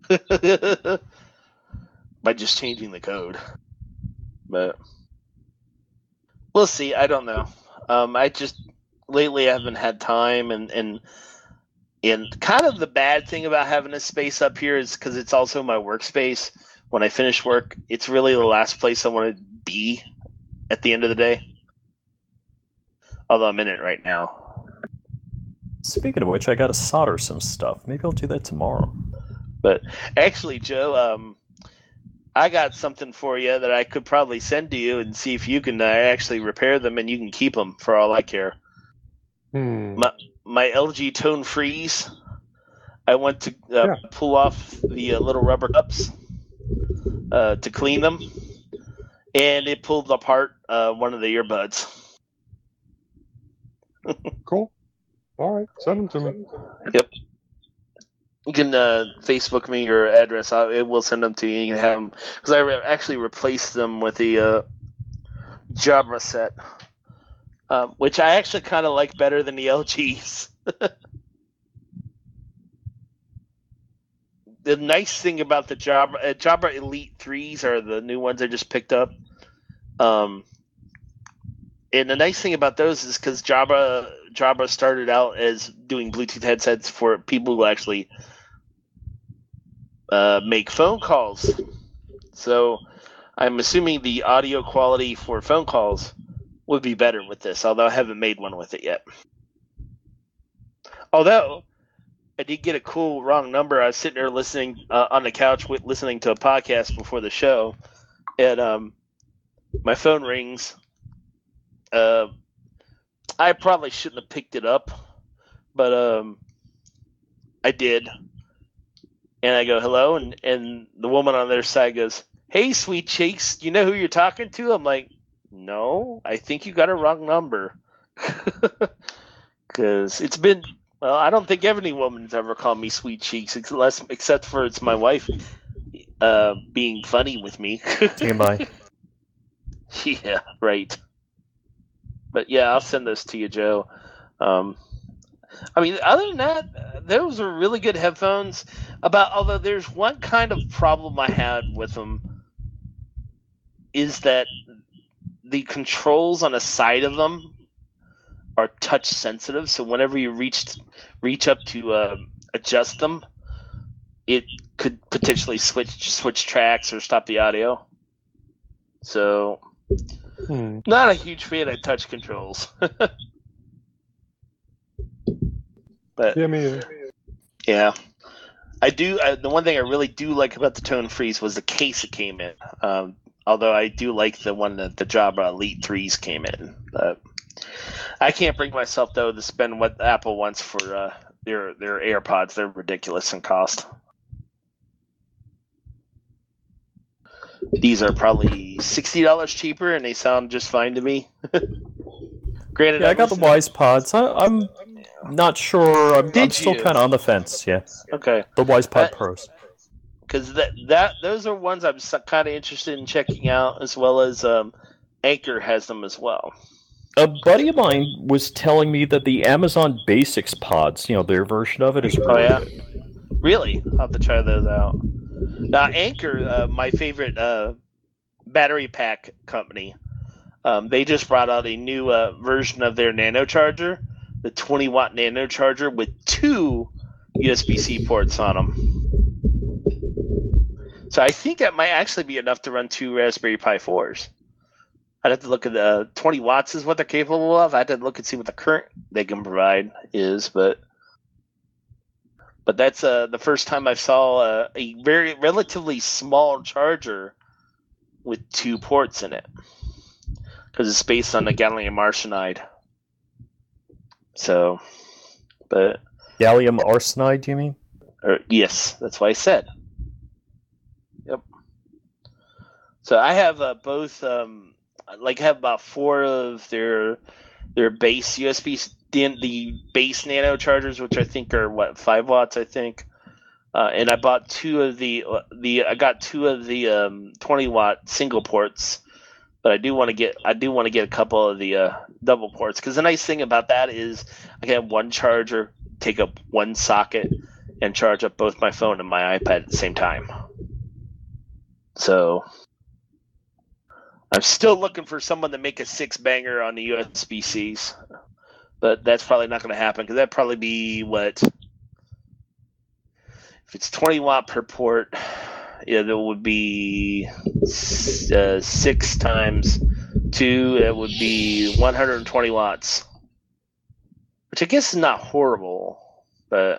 By just changing the code. But we'll see. I don't know. Um, I just lately I haven't had time, and and and kind of the bad thing about having a space up here is because it's also my workspace. When I finish work, it's really the last place I want to be at the end of the day. Although I'm in it right now. Speaking of which, I got to solder some stuff. Maybe I'll do that tomorrow. But actually, Joe, um, I got something for you that I could probably send to you and see if you can uh, actually repair them, and you can keep them for all I care. Hmm. My, my L G Tone Freeze. I went to uh, Yeah. pull off the uh, little rubber cups uh, to clean them, and it pulled apart uh, one of the earbuds. Cool. All right. Send them to me. Yep. You can uh, Facebook me your address. I it will send them to you. You can have them because I re- actually replaced them with the uh, Jabra set, uh, which I actually kind of like better than the L Gs. The nice thing about the Jabra, uh, Jabra Elite threes are the new ones I just picked up. Um, and the nice thing about those is because Jabra Jabra started out as doing Bluetooth headsets for people who actually uh, make phone calls. So I'm assuming the audio quality for phone calls would be better with this, although I haven't made one with it yet. Although I did get a cool wrong number. I was sitting there listening uh, on the couch with listening to a podcast before the show, and um, my phone rings. Uh, I probably shouldn't have picked it up, but um, I did. And I go, hello, and, and the woman on their side goes, hey, sweet cheeks, you know who you're talking to? I'm like, no, I think you got a wrong number. Because it's been, well, I don't think any woman's ever called me sweet cheeks, unless, except for it's my wife uh, being funny with me. T M I. Yeah, right. But yeah, I'll send those to you, Joe. Um, I mean, other than that, uh, those are really good headphones. About although there's one kind of problem I had with them is that the controls on the side of them are touch sensitive. So whenever you reach reach up to uh, adjust them, it could potentially switch switch tracks or stop the audio. So, Hmm. not a huge fan of touch controls. But Yeah, me. yeah, I do. I, the one thing I really do like about the Tone Freeze was the case it came in. Um, although I do like the one that the Jabra Elite threes came in. But I can't bring myself though to spend what Apple wants for uh, their their AirPods. They're ridiculous in cost. These are probably sixty dollars cheaper, and they sound just fine to me. Granted, Yeah, I got the listened- Wise Pods. I, I'm not sure. I'm, I'm Did still you? kind of on the fence. Yeah, Okay, the Wise Pod Uh, Pros. because that that those are ones I'm kind of interested in checking out, as well as um, Anchor has them as well. A buddy of mine was telling me that the Amazon Basics pods, you know, their version of it is Oh really yeah, good. really? I'll have to try those out. Now, Anchor, uh, my favorite uh, battery pack company, um, they just brought out a new uh, version of their Nano Charger, the twenty watt Nano Charger with two U S B C ports on them. So I think that might actually be enough to run two Raspberry Pi fours. I'd have to look at the twenty watts is what they're capable of. I'd have to look and see what the current they can provide is, but but that's uh, the first time I saw uh, a very relatively small charger with two ports in it, because it's based on the gallium arsenide. So, but Gallium arsenide, do you mean? or, yes, that's what I said. Yep. So I have uh, both. Um, like have about four of their their base U S B the, the base nano chargers, which I think are what five watts, I think. Uh, and I bought two of the the I got two of the um, twenty watt single ports, but I do want to get I do want to get a couple of the uh, double ports, because the nice thing about that is I can have one charger take up one socket and charge up both my phone and my iPad at the same time. So I'm still looking for someone to make a six banger on the U S B Cs, but that's probably not going to happen, because that'd probably be what, if it's twenty watt per port, yeah, that would be uh, six times two. It would be one hundred twenty watts, which I guess is not horrible, but.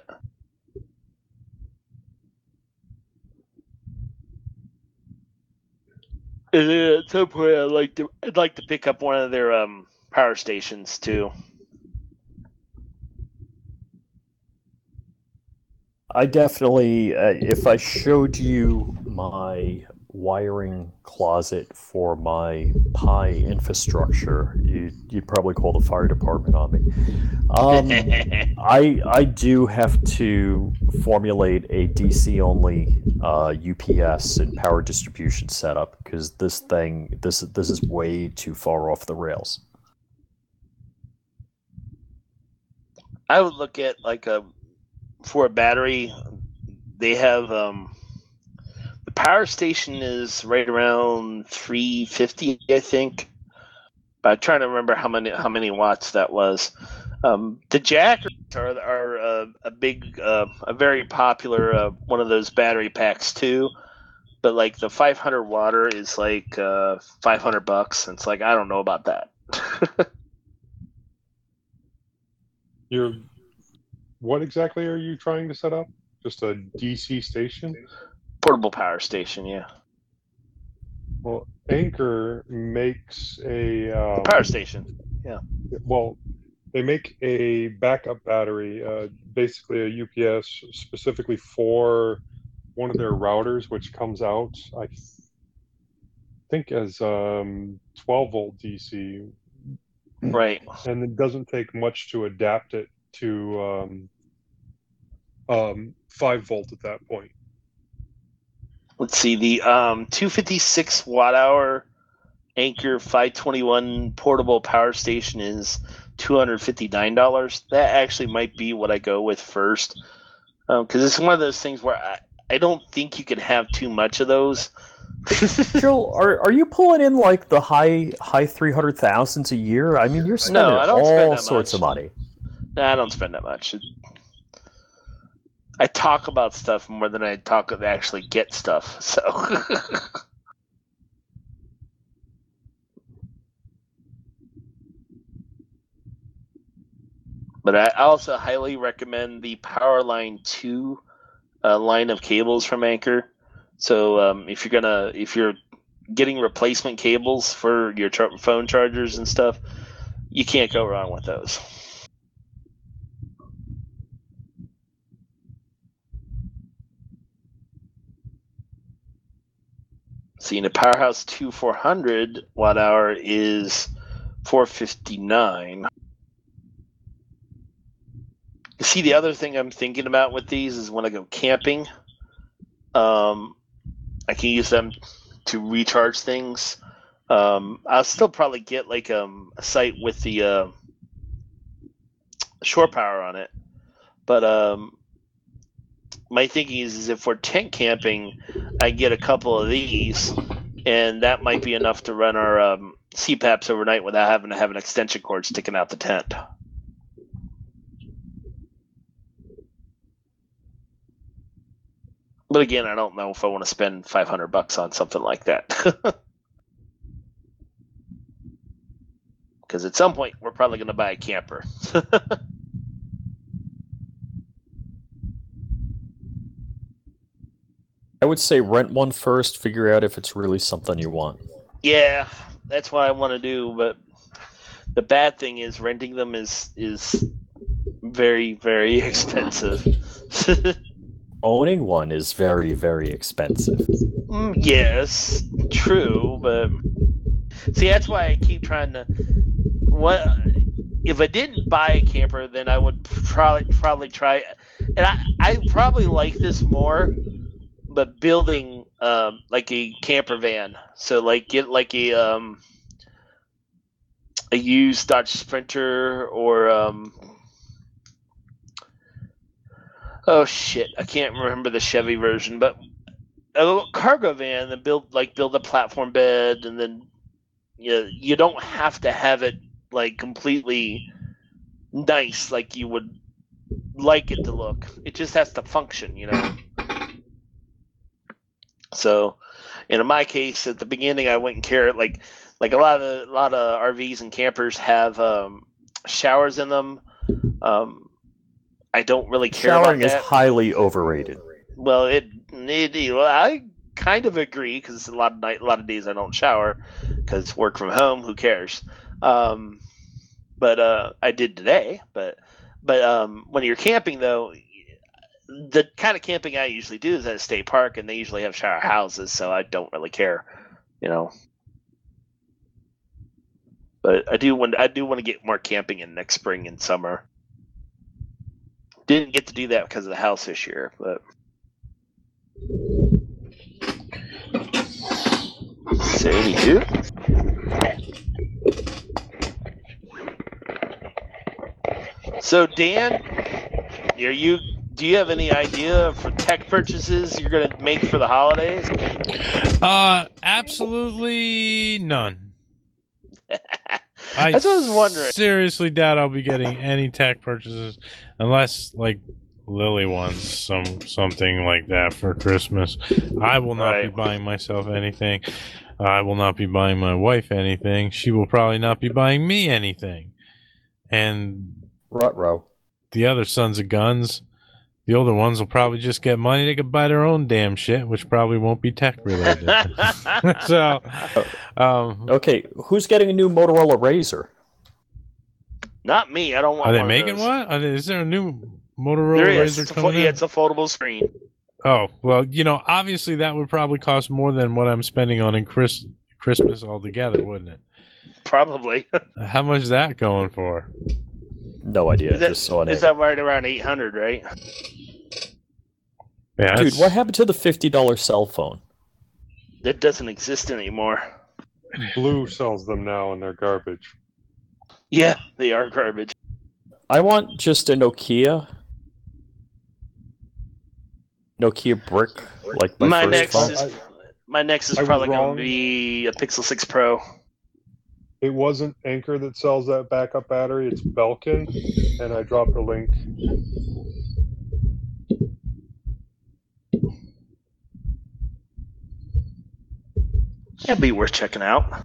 And then at some point, I'd like to I'd like to pick up one of their um, power stations too. I definitely, uh, if I showed you my wiring closet for my Pi infrastructure, you, you'd probably call the fire department on me. Um, I I do have to formulate a D C only uh, U P S and power distribution setup, because this thing this this is way too far off the rails. I would look at like a for a battery. They have um, the power station is right around three fifty, I think. But I'm trying to remember how many how many watts that was. Um, the jackers are are uh, a big, uh, a very popular uh, one of those battery packs too. But like the five hundred watter is like uh, five hundred bucks. And it's like I don't know about that. You're, what exactly are you trying to set up? Just a D C station? Portable power station, yeah. Well, Anchor makes a um, Power station, yeah. Well, they make a backup battery, uh, basically a U P S specifically for one of their routers, which comes out, I think, as um, twelve volt D C. Right. And it doesn't take much to adapt it to um, um, five volt at that point. Let's see, the um, two fifty-six watt hour Anchor five twenty-one portable power station is two hundred fifty-nine dollars. That actually might be what I go with first, because um, it's one of those things where I, I don't think you can have too much of those. Joel, are are you pulling in like the high high three hundred thousands a year? I mean, you're spending No, I don't spend all that sorts much. of money. Nah, I don't spend that much. I talk about stuff more than I talk of actually get stuff. So. But I also highly recommend the Powerline two uh, line of cables from Anchor. So um, if you're gonna, if you're getting replacement cables for your char- phone chargers and stuff, you can't go wrong with those. See, the Powerhouse two four hundred watt hour is four fifty-nine. See, the other thing I'm thinking about with these is when I go camping, um, I can use them to recharge things. Um, I'll still probably get like um, a site with the uh, shore power on it, but um, my thinking is, is if we're tent camping, I get a couple of these, and that might be enough to run our um, C PAPs overnight without having to have an extension cord sticking out the tent. But again, I don't know if I want to spend five hundred bucks on something like that. Because at some point, we're probably going to buy a camper. I would say rent one first, figure out if it's really something you want. Yeah, that's what I want to do. But the bad thing is renting them is is very, very expensive. Owning one is very, very expensive. Mm, yes, true, but see, that's why I keep trying to. What if I didn't buy a camper? Then I would probably probably try, and I I probably like this more, but building um, like a camper van. So like get like a um a used Dodge Sprinter or um. Oh shit! I can't remember the Chevy version, but a little cargo van and build like build a platform bed, and then you know, you don't have to have it like completely nice like you would like it to look. It just has to function, you know. So, in my case, at the beginning, I went and carried like like a lot of a lot of R Vs and campers have um, showers in them. Um, I don't really care Showering about is that. highly overrated. Well, it, it well, I kind of agree because a lot of night, a lot of days I don't shower because work from home. Who cares? Um, but uh, I did today. But but um, when you're camping though, the kind of camping I usually do is at a state park, and they usually have shower houses, so I don't really care, you know. But I do want I do want to get more camping in next spring and summer. Didn't get to do that because of the house this year, but so anywho. So Dan, are you? Do you have any idea for tech purchases you're going to make for the holidays? Uh, absolutely none. I That's what I was wondering. seriously doubt I'll be getting any tech purchases unless, like, Lily wants some something like that for Christmas. I will not Right. be buying myself anything. I will not be buying my wife anything. She will probably not be buying me anything. And Ruh-roh. the other sons of guns, the older ones will probably just get money. They could buy their own damn shit, which probably won't be tech related. So, um, Okay, who's getting a new Motorola Razr? Not me. I don't want. are they one making of those. one? Are they, is there a new Motorola There is. Razr It's a, coming fo- yeah, in? it's a foldable screen. Oh, well, you know, obviously that would probably cost more than what I'm spending on in Chris, Christmas altogether, wouldn't it? Probably. How much is that going for? No idea. Is that, just saw an is ad. that right around eight hundred? Right. Yeah, Dude, that's- what happened to the fifty dollar cell phone? That doesn't exist anymore. Blue sells them now, and they're garbage. Yeah, they are garbage. I want just a Nokia. Nokia brick, like my, My first next phone. is I- my next is I was probably going wrong. to be a Pixel six Pro. It wasn't Anchor that sells that backup battery. It's Belkin, and I dropped a link. That'd be worth checking out.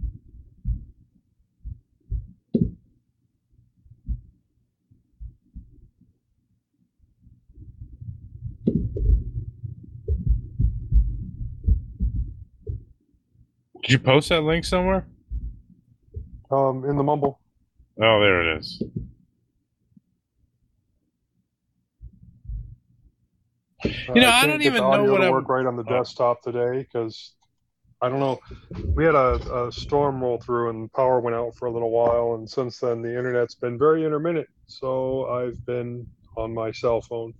Did you post that link somewhere? Um, in the mumble. Oh, there it is. You know, Uh, I can't don't get even the know audio what to I work right on the desktop today because I don't know. We had a, a storm roll through and power went out for a little while, and since then the internet's been very intermittent. So I've been on my cell phone.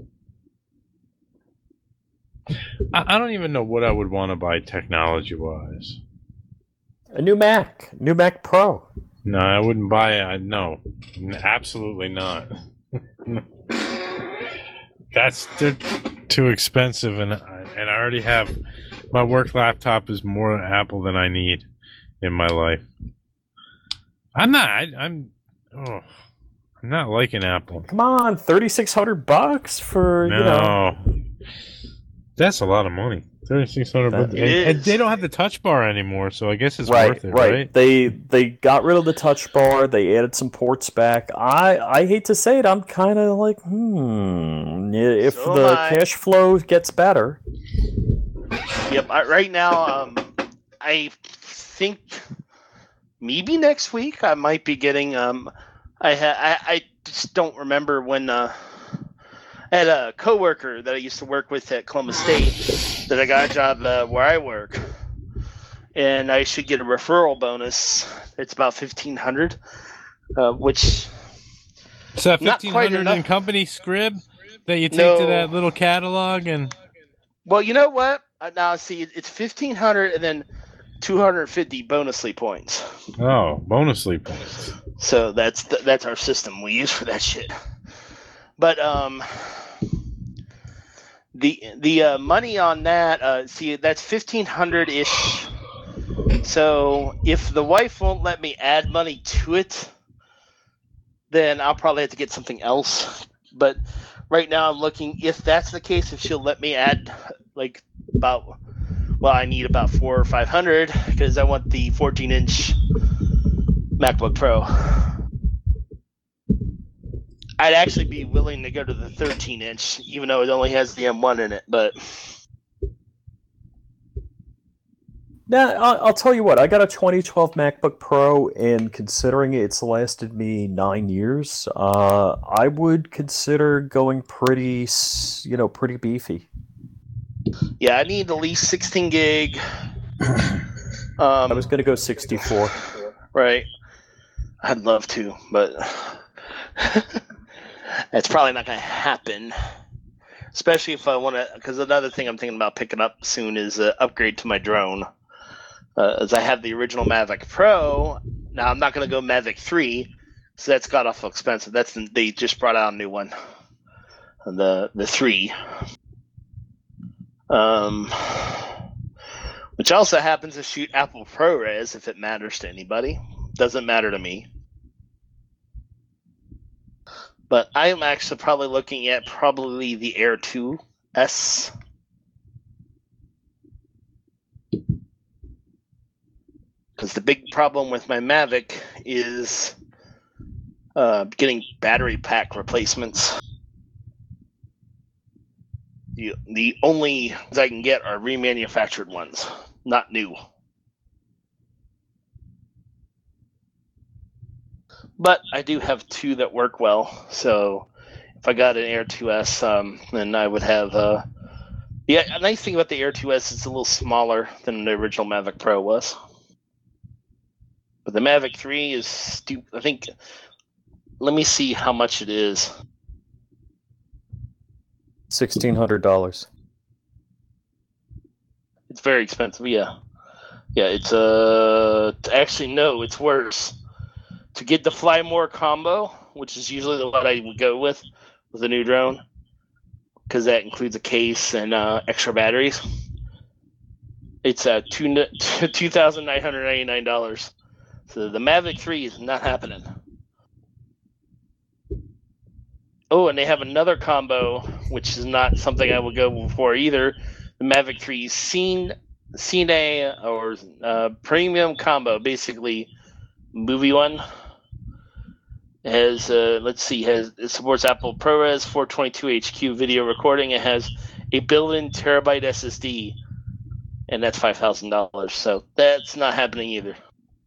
I, I don't even know what I would want to buy technology-wise. A new Mac, new Mac Pro. No, I wouldn't buy it. No, absolutely not. That's they're too expensive, and I, and I already have my work laptop is more Apple than I need in my life. I'm not. I, I'm. Oh, I'm not liking Apple. Come on, thirty six hundred bucks for No, you know. That's a lot of money. Thirty six hundred bucks, and, and they don't have the Touch Bar anymore, so I guess it's right, worth it, right, right? They they got rid of the Touch Bar. They added some ports back. I I hate to say it, I'm kind of like, hmm. If So the am I. cash flow gets better. Yep. I, right now, um, I think maybe next week I might be getting. Um, I ha- I, I just don't remember when. Uh, I had a coworker that I used to work with at Columbus State that I got a job uh, where I work, and I should get a referral bonus. It's about fifteen hundred, uh, which Is that not fifteen quite hundred in enough. company scrib that you take No. to that little catalog and? Well, you know what? Uh, Now, see, it's fifteen hundred and then two hundred fifty bonusly points. Oh, bonus sleep points. So that's th- that's our system we use for that shit. But um, the the uh, money on that, uh, see, that's fifteen hundred ish. So if the wife won't let me add money to it, then I'll probably have to get something else. But right now, I'm looking. If that's the case, if she'll let me add, like about, well, I need about four or five hundred because I want the fourteen inch MacBook Pro. I'd actually be willing to go to the thirteen inch, even though it only has the M one in it. But Now, I'll, I'll tell you what. I got a twenty twelve MacBook Pro, and considering it's lasted me nine years, uh, I would consider going pretty, s- you know, pretty beefy. yeah, I need at least sixteen gig. Um, I was going to go sixty-four. Right. I'd love to, but that's probably not going to happen. Especially if I want to, because another thing I'm thinking about picking up soon is uh, upgrade to my drone. Uh, as I have the original Mavic Pro, now I'm not going to go Mavic three, so that's got awful expensive. That's the, they just brought out a new one, the the three, um, which also happens to shoot Apple ProRes if it matters to anybody. Doesn't matter to me. But I'm actually probably looking at probably the Air two S. Because the big problem with my Mavic is uh, getting battery pack replacements. The, the only ones I can get are remanufactured ones, not new. But I do have two that work well, so if I got an Air two S, um, then I would have... Uh, yeah, a nice thing about the Air two S is it's a little smaller than the original Mavic Pro was. But the Mavic three is stupid. I think, let me see how much it is. sixteen hundred dollars. It's very expensive, yeah. Yeah, it's, uh, actually, no, it's worse. To get the Fly More combo, which is usually the one I would go with, with a new drone, because that includes a case and uh, extra batteries, it's uh, two two thousand nine hundred ninety nine dollars. So the Mavic three is not happening. Oh, and they have another combo, which is not something I would go for either. The Mavic three Scene Cine or uh, Premium Combo, basically movie one. It has uh, let's see, has it supports Apple ProRes four twenty-two H Q video recording. It has a built-in terabyte S S D, and that's five thousand dollars. So that's not happening either.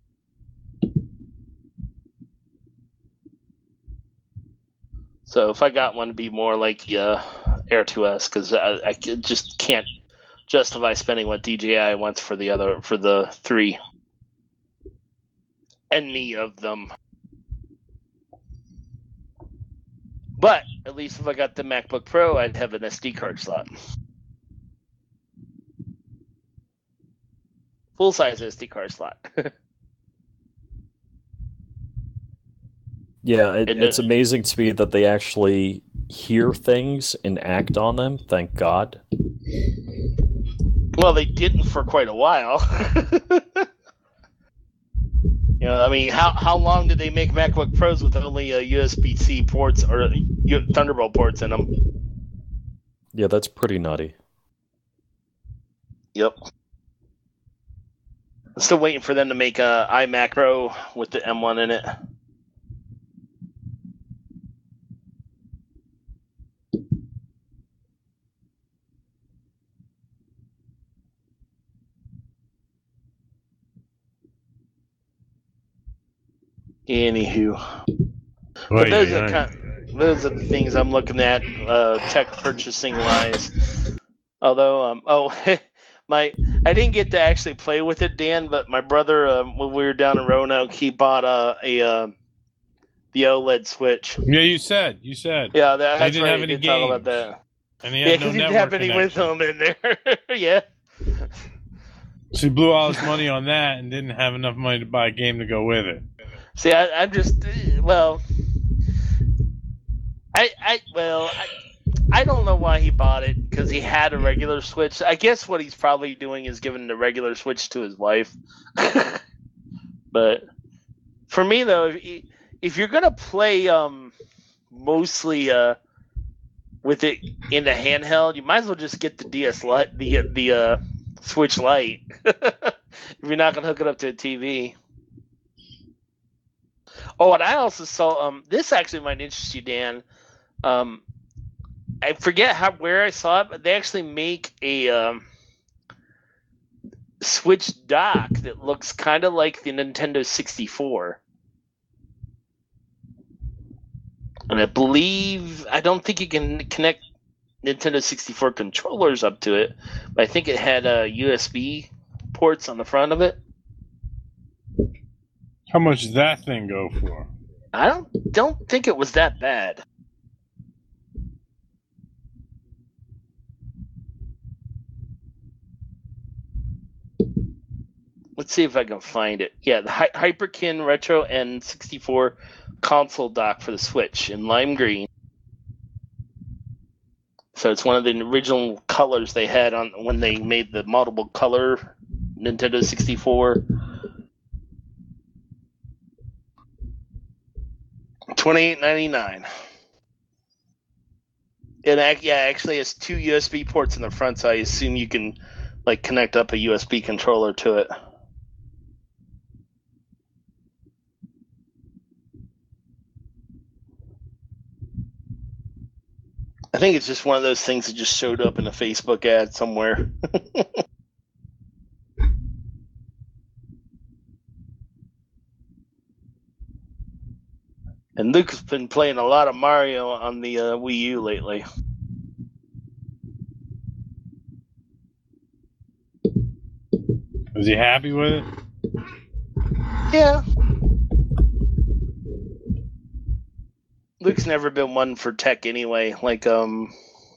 So if I got one, it'd be more like the uh, Air two S, because I, I just can't justify spending what D J I wants for the other for the three. Any of them. But at least if I got the MacBook Pro, I'd have an S D card slot. Full size S D card slot. Yeah, it, And it's it- amazing to me that they actually hear things and act on them. Thank God. Well, they didn't for quite a while. You know, I mean, how how long did they make MacBook Pros with only uh, U S B C ports or uh, Thunderbolt ports in them? Yeah, that's pretty nutty. Yep. I'm still waiting for them to make a iMac Pro with the M one in it. Anywho, but Oy, those oy, are oy. kind those are the things I'm looking at, uh, tech purchasing wise. Although, um, oh, my I didn't get to actually play with it, Dan. But my brother, um, when we were down in Roanoke, he bought uh, a uh, the OLED Switch. Yeah, you said. You said. Yeah, that, They that's didn't right. have we any did talk about games. that. And he Yeah, had because no he didn't network have any with connection. him in there. Yeah. So he blew all his money on that and didn't have enough money to buy a game to go with it. See, I, I'm just uh, well, I I well, I, I don't know why he bought it, because he had a regular Switch. I guess what he's probably doing is giving the regular Switch to his wife. But for me though, if, you- if you're gonna play um mostly uh with it in the handheld, you might as well just get the D S Lite, the the uh, Switch Lite. If you're not gonna hook it up to a T V. Oh, and I also saw um this actually might interest you, Dan. Um, I forget how where I saw it, but they actually make a um, Switch dock that looks kind of like the Nintendo sixty-four. And I believe I don't think you can connect Nintendo sixty-four controllers up to it, but I think it had uh, U S B ports on the front of it. How much does that thing go for? I don't don't think it was that bad. Let's see if I can find it. Yeah, the Hy- Hyperkin Retro N sixty-four console dock for the Switch in lime green. So it's one of the original colors they had on when they made the multiple color Nintendo sixty-four. twenty-eight ninety-nine. It ac- yeah, actually has two U S B ports in the front, so I assume you can like connect up a U S B controller to it. I think it's just one of those things that just showed up in a Facebook ad somewhere. And Luke's been playing a lot of Mario on the uh, Wii U lately. Was he happy with it? Yeah. Luke's never been one for tech anyway. Like, um,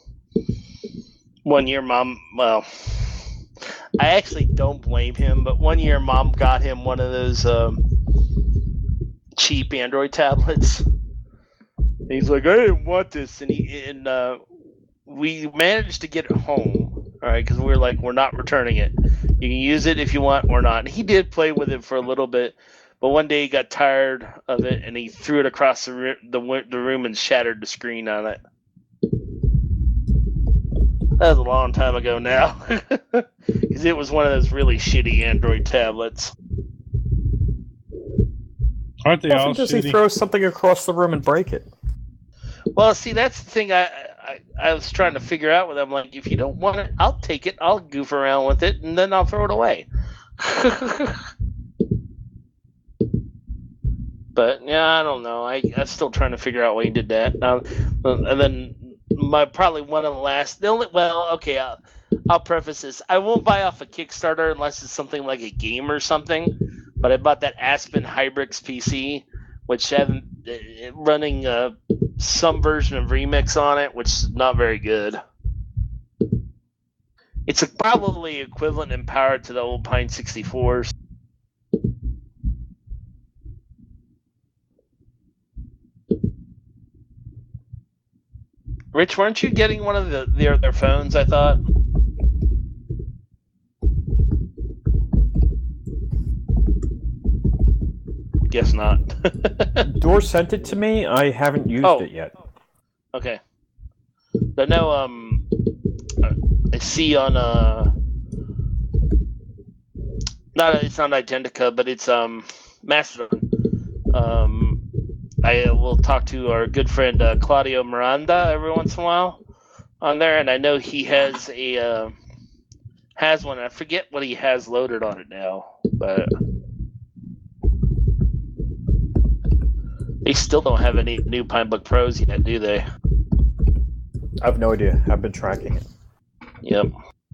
one year, mom, well, I actually don't blame him, but one year, mom got him one of those um, cheap Android tablets. And he's like, I didn't want this. And, he, and uh, we managed to get it home, all right, because we were like, we're not returning it. You can use it if you want or not. And he did play with it for a little bit. But one day he got tired of it, and he threw it across the, the, the room and shattered the screen on it. That was a long time ago now, because it was one of those really shitty Android tablets. Aren't they How all often does he shitty? throw something across the room and break it? Well, see, that's the thing I, I I was trying to figure out with him. Like, if you don't want it, I'll take it. I'll goof around with it, and then I'll throw it away. But yeah, I don't know. I I'm still trying to figure out why he did that. Now, and then my probably one of the last. The only well, okay. I'll, I'll preface this. I won't buy off a Kickstarter unless it's something like a game or something. But I bought that Aspen Hybrix P C, which have uh, running uh, some version of Remix on it, which is not very good. It's a, probably equivalent in power to the old Pine sixty-fours. Rich, weren't you getting one of the their, their phones, I thought? Guess not. Door sent it to me. I haven't used Oh. it yet. Okay. But no, um, I see on uh, not it's not Identica, but it's um Mastodon. Um, I will talk to our good friend uh, Claudio Miranda every once in a while on there, and I know he has a uh, has one. I forget what he has loaded on it now, but they still don't have any new Pinebook Pros yet, do they? I have no idea. I've been tracking it. Yep.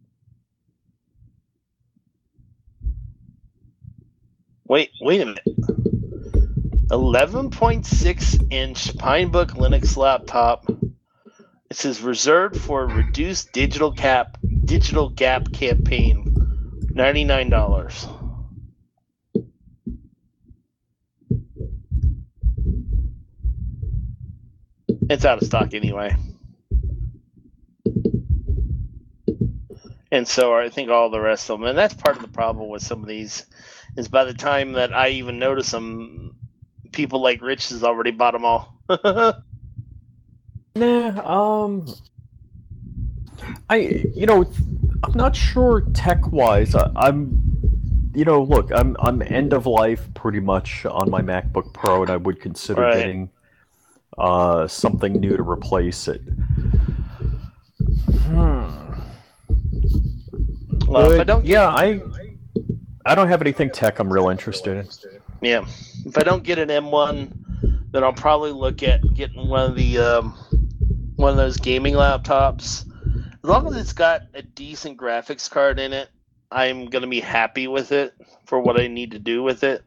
Wait, wait a minute. eleven point six inch Pinebook Linux laptop. It says reserved for reduced digital cap digital gap campaign. ninety-nine dollars. It's out of stock anyway. And so are, I think, all the rest of them. And that's part of the problem with some of these, is by the time that I even notice them, people like Rich has already bought them all. Nah, um, I, you know, I'm not sure tech-wise. I, I'm, you know, look, I'm I'm end of life pretty much on my MacBook Pro, and I would consider Right. getting uh something new to replace it. Hmm. Well, if I But, don't get, yeah, I I don't have anything tech I'm real interested in. yeah, if I don't get an M one, then I'll probably look at getting one of the um, one of those gaming laptops. As long as it's got a decent graphics card in it, I'm gonna be happy with it for what I need to do with it.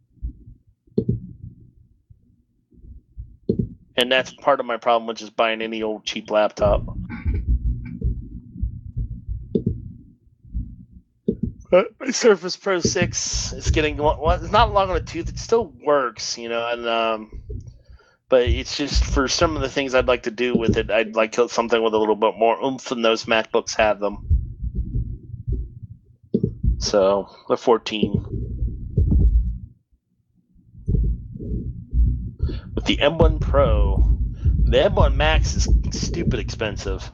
And that's part of my problem with just buying any old cheap laptop. But my Surface Pro six is getting well, it's not long on the tooth. It still works, you know, and um, but it's just for some of the things I'd like to do with it, I'd like something with a little bit more oomph than those MacBooks have them. So the fourteen with the M one Pro, the M one Max is stupid expensive.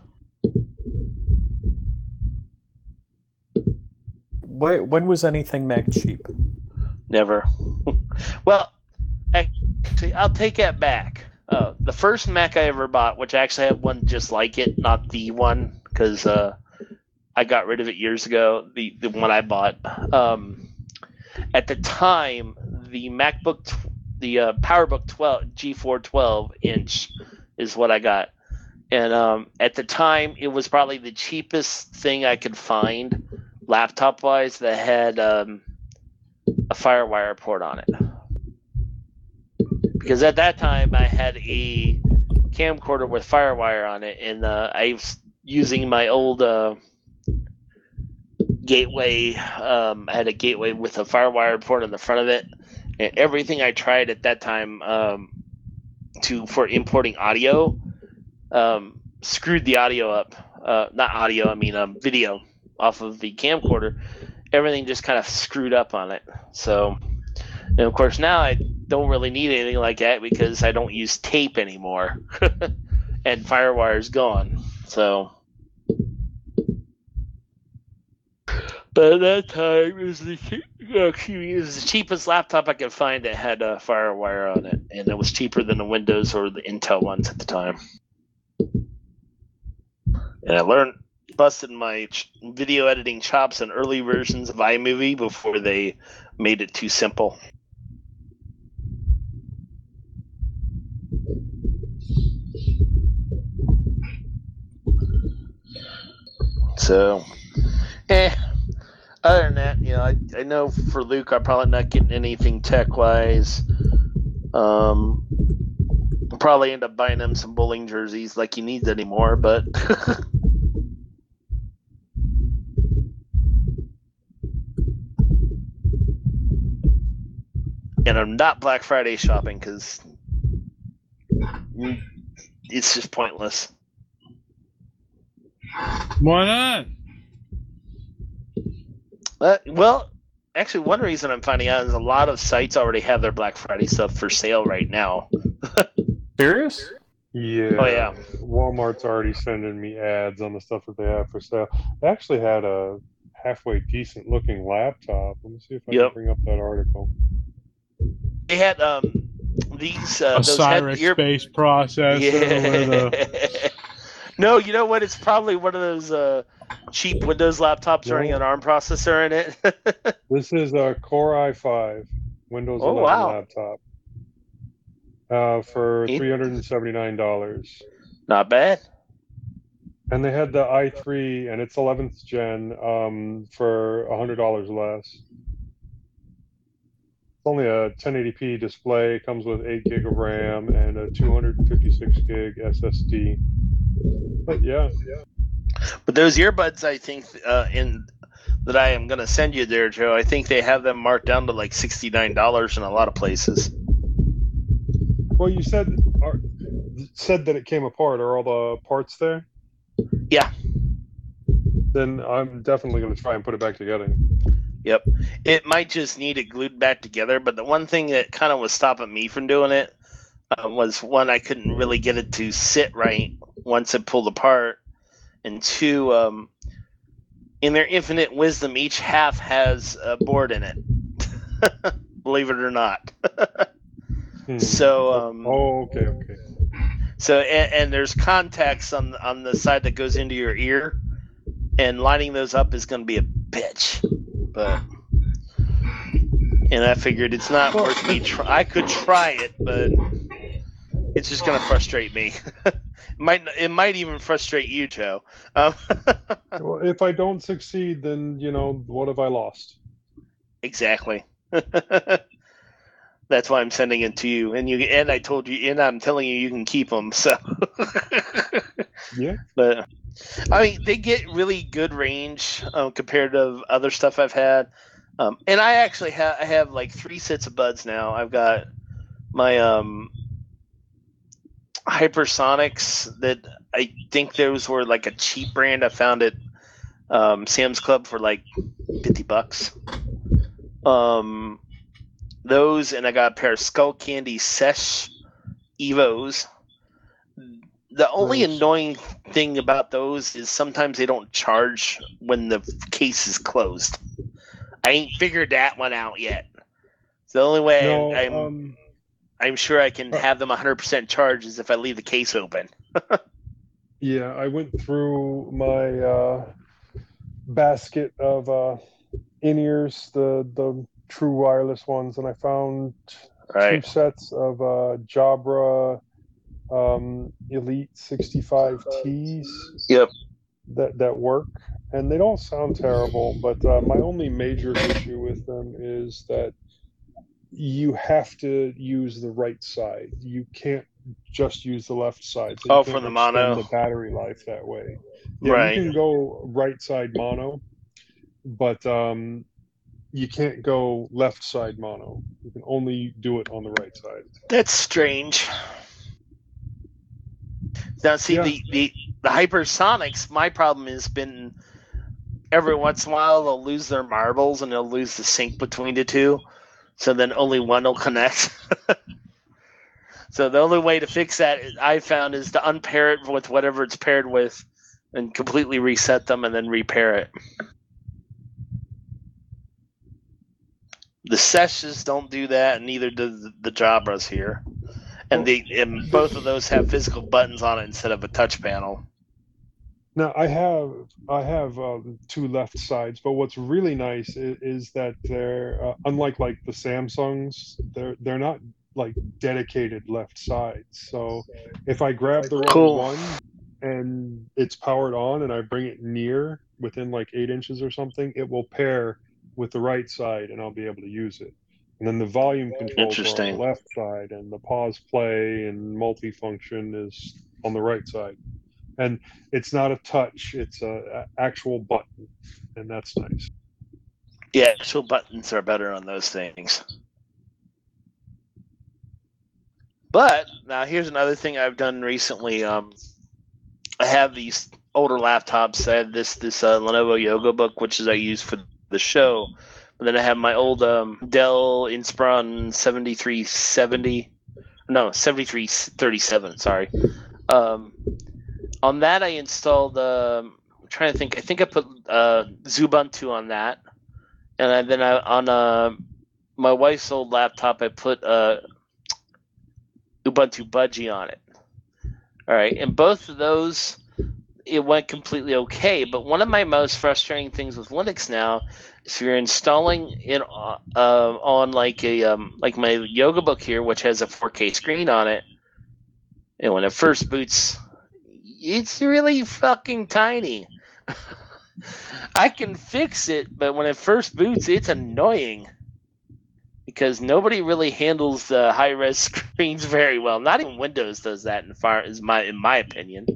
When, when was anything Mac cheap? Never. Well, actually, I'll take that back. Uh, the first Mac I ever bought, which I actually have one just like it, not the one, because uh, I got rid of it years ago, the, the one I bought. Um, at the time, the MacBook, tw- the uh, PowerBook twelve, G four twelve inch is what I got. And um, at the time, it was probably the cheapest thing I could find laptop-wise that had um, a FireWire port on it. Because at that time, I had a camcorder with FireWire on it, and uh, I was using my old uh, gateway. Um, I had a gateway with a FireWire port on the front of it, and everything I tried at that time um, to for importing audio um, screwed the audio up. Uh, not audio, I mean um, video off of the camcorder. Everything just kind of screwed up on it. So, and of course, now I don't really need anything like that because I don't use tape anymore, and FireWire's gone. So, But at that time, it was the che- uh, excuse me, it was the cheapest laptop I could find that had a FireWire on it, and it was cheaper than the Windows or the Intel ones at the time. And I learned, busted my ch- video editing chops in early versions of iMovie before they made it too simple. So, eh. Other than that, you know, I, I know for Luke, I'm probably not getting anything tech-wise. Um, I'll probably end up buying him some bowling jerseys like he needs anymore, but... And I'm not Black Friday shopping because it's just pointless. Why not? Uh, well, actually, one reason I'm finding out is a lot of sites already have their Black Friday stuff for sale right now. Serious? Yeah. Oh, yeah. Walmart's already sending me ads on the stuff that they have for sale. They actually had a halfway decent looking laptop. Let me see if I Yep. can bring up that article. They had um these uh, those Osiris head ear- space processor. Yeah. With a, No, you know what? It's probably one of those uh, cheap Windows laptops No. running an ARM processor in it. This is a Core i five Windows Oh, eleven wow. laptop uh, for It- three hundred seventy-nine dollars. Not bad. And they had the i three and its eleventh gen um, for one hundred dollars less. It's only a ten eighty p display. It comes with eight gig of RAM and a two hundred fifty-six gig S S D. But yeah, But those earbuds, I think, uh, in that I am going to send you there, Joe, I think they have them marked down to like sixty-nine dollars in a lot of places. well, you said are, said that it came apart. Are all the parts there? Yeah. Then I'm definitely going to try and put it back together. Yep. It might just need it glued back together, but the one thing that kind of was stopping me from doing it uh, was, one, I couldn't really get it to sit right once it pulled apart, and two, um, in their infinite wisdom, each half has a board in it. Believe it or not. Hmm. So, um, Oh, okay, okay. so and, and there's contacts on on the side that goes into your ear, and lining those up is going to be a bitch. But and I figured it's not worth me. Try- I could try it, but it's just going to frustrate me. it might it might even frustrate you, Joe. Um, Well, if I don't succeed, then you know what have I lost? exactly. That's why I'm sending it to you, and you and I told you, and I'm telling you, you can keep them. So. Yeah. But I mean, they get really good range um, compared to other stuff I've had. Um, and I actually have I have like three sets of buds now. I've got my um, Hypersonics that I think those were like a cheap brand. I found at um, Sam's Club for like fifty bucks. Um, those, and I got a pair of Skull Candy Sesh Evos. The only Nice. annoying thing about those is sometimes they don't charge when the case is closed. I ain't figured that one out yet. It's the only way No, I, I'm um, I'm sure I can uh, have them one hundred percent charged is if I leave the case open. yeah, I went through my uh, basket of uh, in-ears, the the true wireless ones, and I found Right. two sets of uh, Jabra um, Elite sixty-five Ts. Yep. That that work, and they don't sound terrible. But uh, my only major issue with them is that you have to use the right side. You can't just use the left side. So you Oh, can't for the extend mono. the battery life that way. Yeah, Right. you can go right side mono, but um, you can't go left side mono. You can only do it on the right side. That's strange. Now, see, Yeah. the, the, the Hypersonics, my problem has been every once in a while they'll lose their marbles and they'll lose the sync between the two. So then only one will connect. So the only way to fix that I found is to unpair it with whatever it's paired with and completely reset them and then repair it. The Sessions don't do that, and neither do the, the Jabras here. And they and both of those have physical buttons on it instead of a touch panel. Now I have I have um, two left sides, but what's really nice is, is that they're uh, unlike like the Samsungs, they're they're not like dedicated left sides. So if I grab the wrong Cool. one and it's powered on, and I bring it near within like eight inches or something, it will pair with the right side, and I'll be able to use it. And then the volume controls are on Interesting. the left side, and the pause, play, and multifunction is on the right side. And it's not a touch; it's a, a actual button, and that's nice. Yeah, actual buttons are better on those things. But now here's another thing I've done recently. Um, I have these older laptops. I have this this uh, Lenovo Yoga Book, which is I use for the show. But then I have my old um, Dell Inspiron seventy-three seventy, no seventy-three thirty-seven. Sorry. Um, on that, I installed. Uh, I'm trying to think. I think I put uh, Xubuntu on that, and I, then I, on uh, my wife's old laptop, I put uh, Ubuntu Budgie on it. All right, and both of those, it went completely okay. But one of my most frustrating things with Linux now, if you're installing it uh, on like a um, like my Yoga Book here, which has a four K screen on it, and when it first boots, it's really fucking tiny. I can fix it, but when it first boots, it's annoying because nobody really handles the high res screens very well. Not even Windows does that. In far is my in my opinion.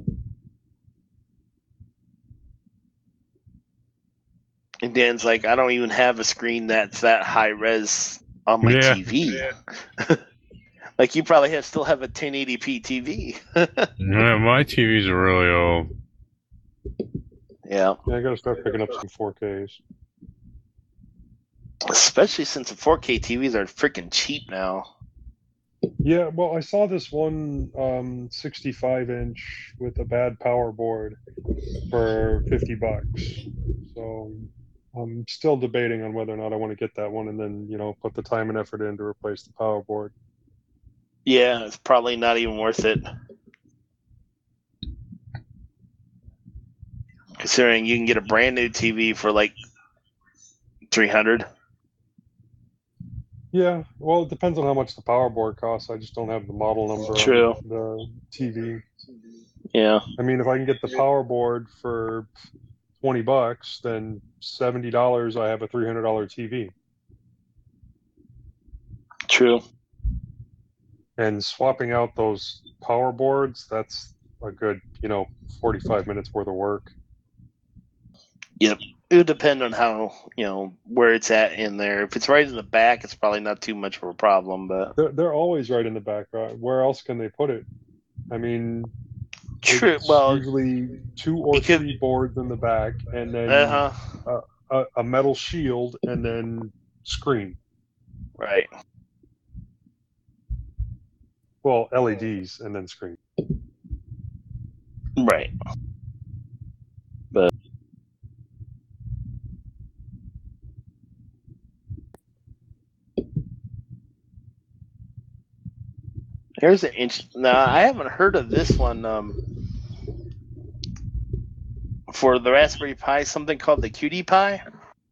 And Dan's like, I don't even have a screen that's that high res on my Yeah. T V. Yeah. Like you probably have still have a ten eighty p T V. Yeah, my T Vs are really old. Yeah. Yeah, I got to start picking up some four Ks. Especially since the four K T Vs are freaking cheap now. Yeah, well, I saw this one um, sixty-five inch with a bad power board for fifty bucks. So I'm still debating on whether or not I want to get that one, and then you know put the time and effort in to replace the power board. Yeah, it's probably not even worth it. Considering you can get a brand new T V for like three hundred. Yeah, well, it depends on how much the power board costs. I just don't have the model number True. on the T V. Yeah. I mean, if I can get the power board for twenty bucks, then seventy dollars, I have a three hundred dollar T V. True. And swapping out those power boards, that's a good, you know, forty-five minutes worth of work. Yep. It would depend on how, you know, where it's at in there. If it's right in the back, it's probably not too much of a problem, but They're, they're always right in the back. Right? Where else can they put it? I mean, true. it's Well, usually two or it could- three boards in the back, and then uh-huh. a, a metal shield, and then screen. Right. Well, L E Ds and then screen. Right. But here's an inch. Now I haven't heard of this one. Um, for the Raspberry Pi, something called the Cutie Pie.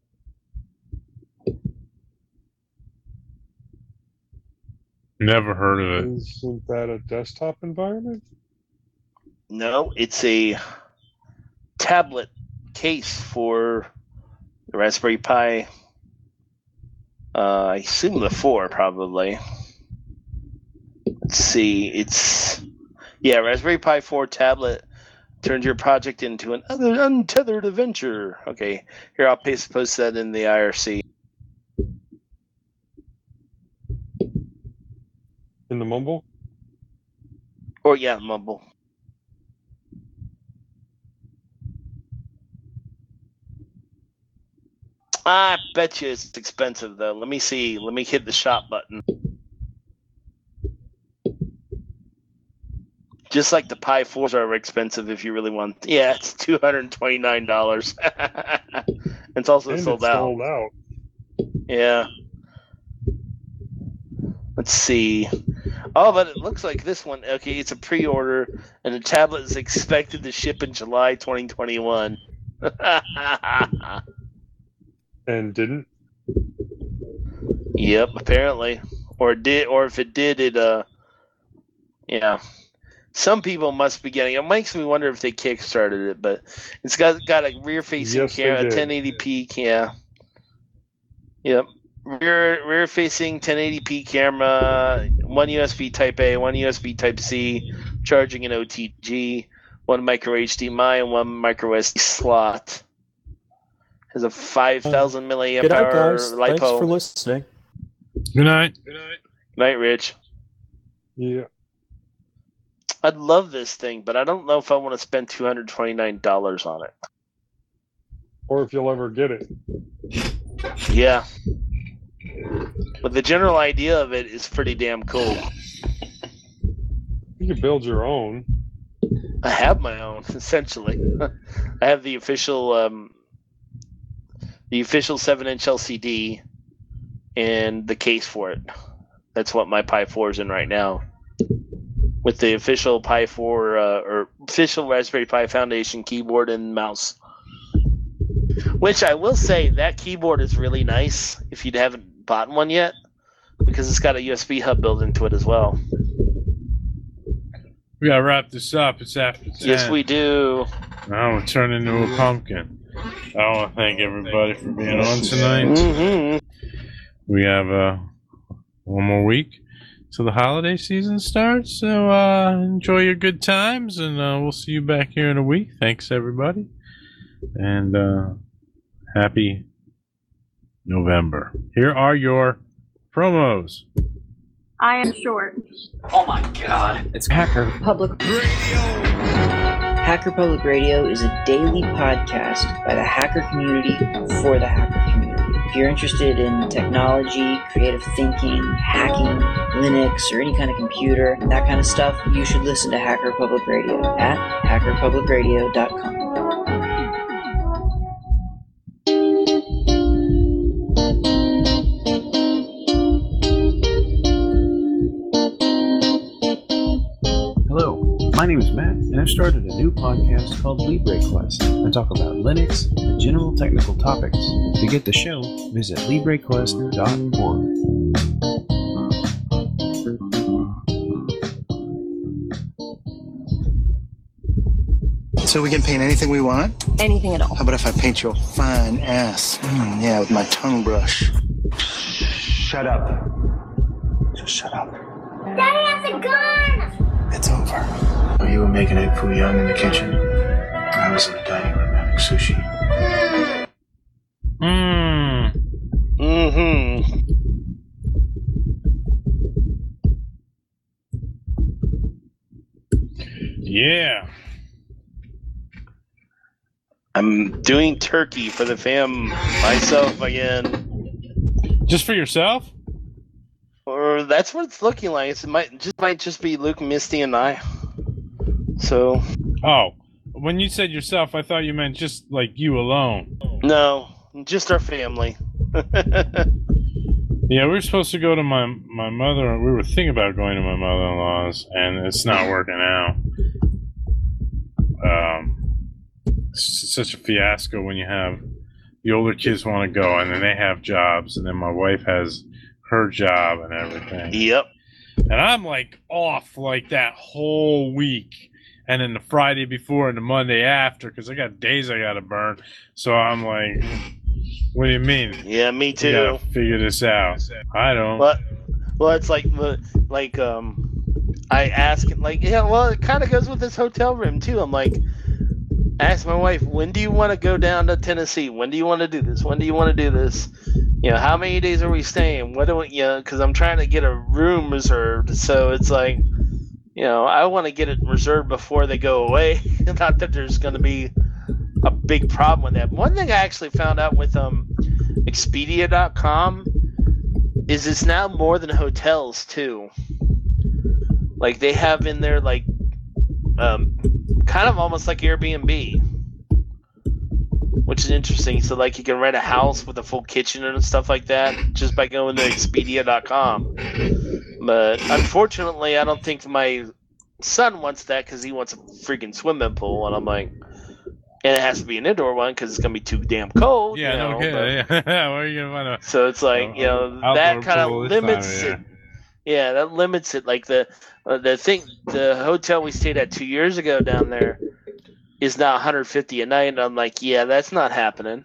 Never heard of it. Isn't that a desktop environment? No, it's a tablet case for the Raspberry Pi. Uh, I assume the four, probably. Let's see. It's yeah, Raspberry Pi four tablet turns your project into an other untethered adventure. Okay, here I'll paste post that in the I R C. In the mumble? Or yeah, Mumble. I bet you it's expensive though. Let me see. Let me hit the shop button. Just like the Pi fours are expensive if you really want. Yeah, it's two hundred twenty-nine dollars. It's also And sold it's out. sold out. Yeah. Let's see. Oh, but it looks like this one. Okay, it's a pre-order, and the tablet is expected to ship in July twenty twenty-one. And didn't? Yep, apparently, or it did, or if it did, it uh, yeah. Some people must be getting it. It makes me wonder if they kickstarted it, but it's got got a rear-facing Yes, they camera, did. ten eighty p, yeah. Yep. Rear rear facing ten eighty p camera, one U S B Type A, one U S B Type C, charging an O T G, one micro H D M I, and one micro S D slot. Has a five thousand milliamp Good night, hour guys. Thanks LiPo. for listening. Good night. Good night. Night, Rich. Yeah. I'd love this thing, but I don't know if I want to spend two hundred twenty-nine dollars on it. Or if you'll ever get it. Yeah. But the general idea of it is pretty damn cool. You can build your own. I have my own, essentially. I have the official um, the official seven inch L C D and the case for it. That's what my Pi four is in right now. With the official Pi four uh, or official Raspberry Pi Foundation keyboard and mouse. Which I will say, that keyboard is really nice if you haven't bought one yet, because it's got a U S B hub built into it as well. We gotta wrap this up. It's after ten. Yes, we do. Now we're turning into a pumpkin. I want to thank everybody for being on tonight. Mm-hmm. We have uh, one more week till the holiday season starts, so uh, enjoy your good times, and uh, we'll see you back here in a week. Thanks, everybody, and uh, happy November. Here are your promos. I am short. Oh my god. It's Hacker Public Radio. Hacker Public Radio is a daily podcast by the hacker community for the hacker community. If you're interested in technology, creative thinking, hacking, Linux, or any kind of computer, that kind of stuff, you should listen to Hacker Public Radio at hacker public radio dot com. Hello, my name is Matt, and I've started a new podcast called LibreQuest. I talk about Linux and general technical topics. To get the show, visit libre quest dot org. So we can paint anything we want? Anything at all. How about if I paint your fine ass? Mm, yeah, with my tongue brush. Shut up. Just shut up. Daddy has a gun! It's over. While you were making egg foo young in the kitchen, I was in the dining room having sushi. Mmm. Mm-hmm. Yeah. I'm doing turkey for the fam myself again. Just for yourself? Or that's what it's looking like. It might just might just be Luke, Misty, and I. So. Oh, when you said yourself, I thought you meant just like you alone. No, just our family. Yeah, we were supposed to go to my my mother. We were thinking about going to my mother-in-law's, and it's not working out. Um, it's such a fiasco when you have the older kids want to go, and then they have jobs, and then my wife has her job and everything. Yep. And I'm like off like that whole week, and then the Friday before and the Monday after, because I got days I got to burn. So I'm like, what do you mean? Yeah, me too. You gotta figure this out. I don't. Well, well, it's like like um, I ask like yeah. Well, it kind of goes with this hotel room too. I'm like, ask my wife, when do you want to go down to Tennessee? When do you want to do this? When do you want to do this? You know, how many days are we staying? What do we, you know? Because I'm trying to get a room reserved. So it's like, you know, I want to get it reserved before they go away. Not that there's going to be a big problem with that. One thing I actually found out with um, Expedia dot com is it's now more than hotels too. Like they have in there like um, kind of almost like Airbnb, which is interesting. So like you can rent a house with a full kitchen and stuff like that just by going to Expedia dot com. But unfortunately, I don't think my son wants that because he wants a freaking swimming pool, and I'm like, and it has to be an indoor one because it's gonna be too damn cold. Yeah, you know, no kidding. but- Yeah. Where are you gonna find a? So it's like, you know, that outdoor kind of pool this limits time, it. Yeah, that limits it. Like the uh, the thing, the hotel we stayed at two years ago down there is now one hundred fifty a night, and I'm like, yeah, that's not happening.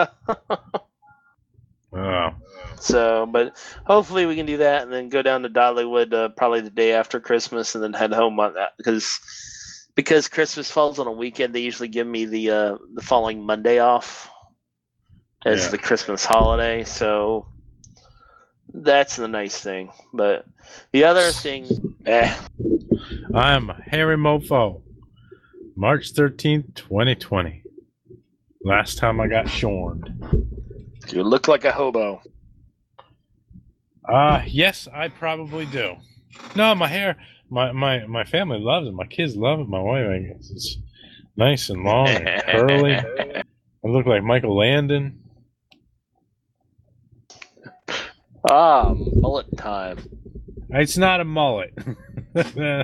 Oh. So, but hopefully we can do that, and then go down to Dollywood uh, probably the day after Christmas, and then head home on that because because Christmas falls on a weekend. They usually give me the uh, the following Monday off as Yeah. the Christmas holiday. So that's the nice thing. But the other thing, eh, I'm Harry Mofo. March thirteenth, twenty twenty. Last time I got shorn. you look like a hobo. Uh, yes, I probably do. No, my hair, my, my, my family loves it. My kids love it. My wife, I guess. It's nice and long and curly. I look like Michael Landon. Ah, mullet time. It's not a mullet. nah.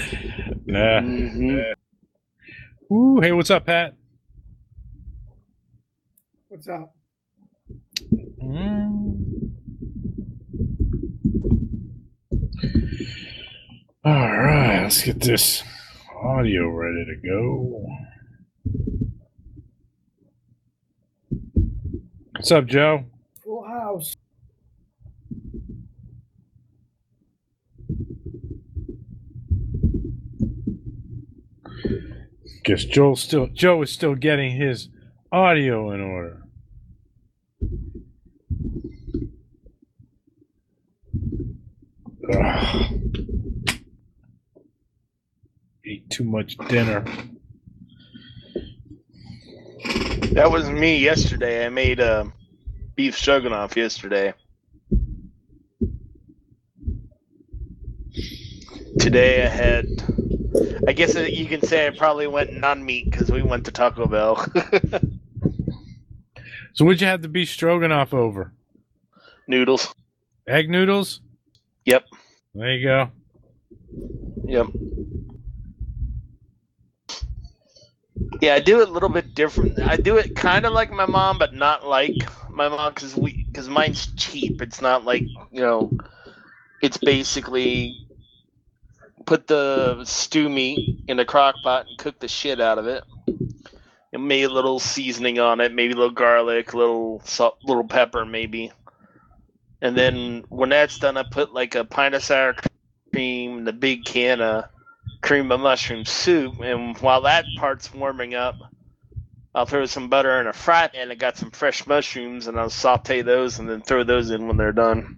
Mhm. Ooh, hey, what's up, Pat? What's up? Mm. All right, let's get this audio ready to go. What's up, Joe? Full house. Guess Joel still Joe is still getting his audio in order. Ugh. Ate too much dinner. That was me yesterday. I made uh, beef stroganoff yesterday. Today I had, I guess you can say I probably went non-meat because we went to Taco Bell. So what'd you have the beef stroganoff over? Noodles. Egg noodles? Yep. There you go. Yep. Yeah, I do it a little bit different. I do it kind of like my mom, but not like my mom because we because mine's cheap. It's not like, you know, it's basically put the stew meat in a crock pot and cook the shit out of it. And maybe a little seasoning on it, maybe a little garlic, a little salt, little pepper, maybe. And then when that's done, I put like a pint of sour cream, the big can of cream of mushroom soup, and while that part's warming up, I'll throw some butter in a fry pan. I got some fresh mushrooms, and I'll saute those and then throw those in when they're done.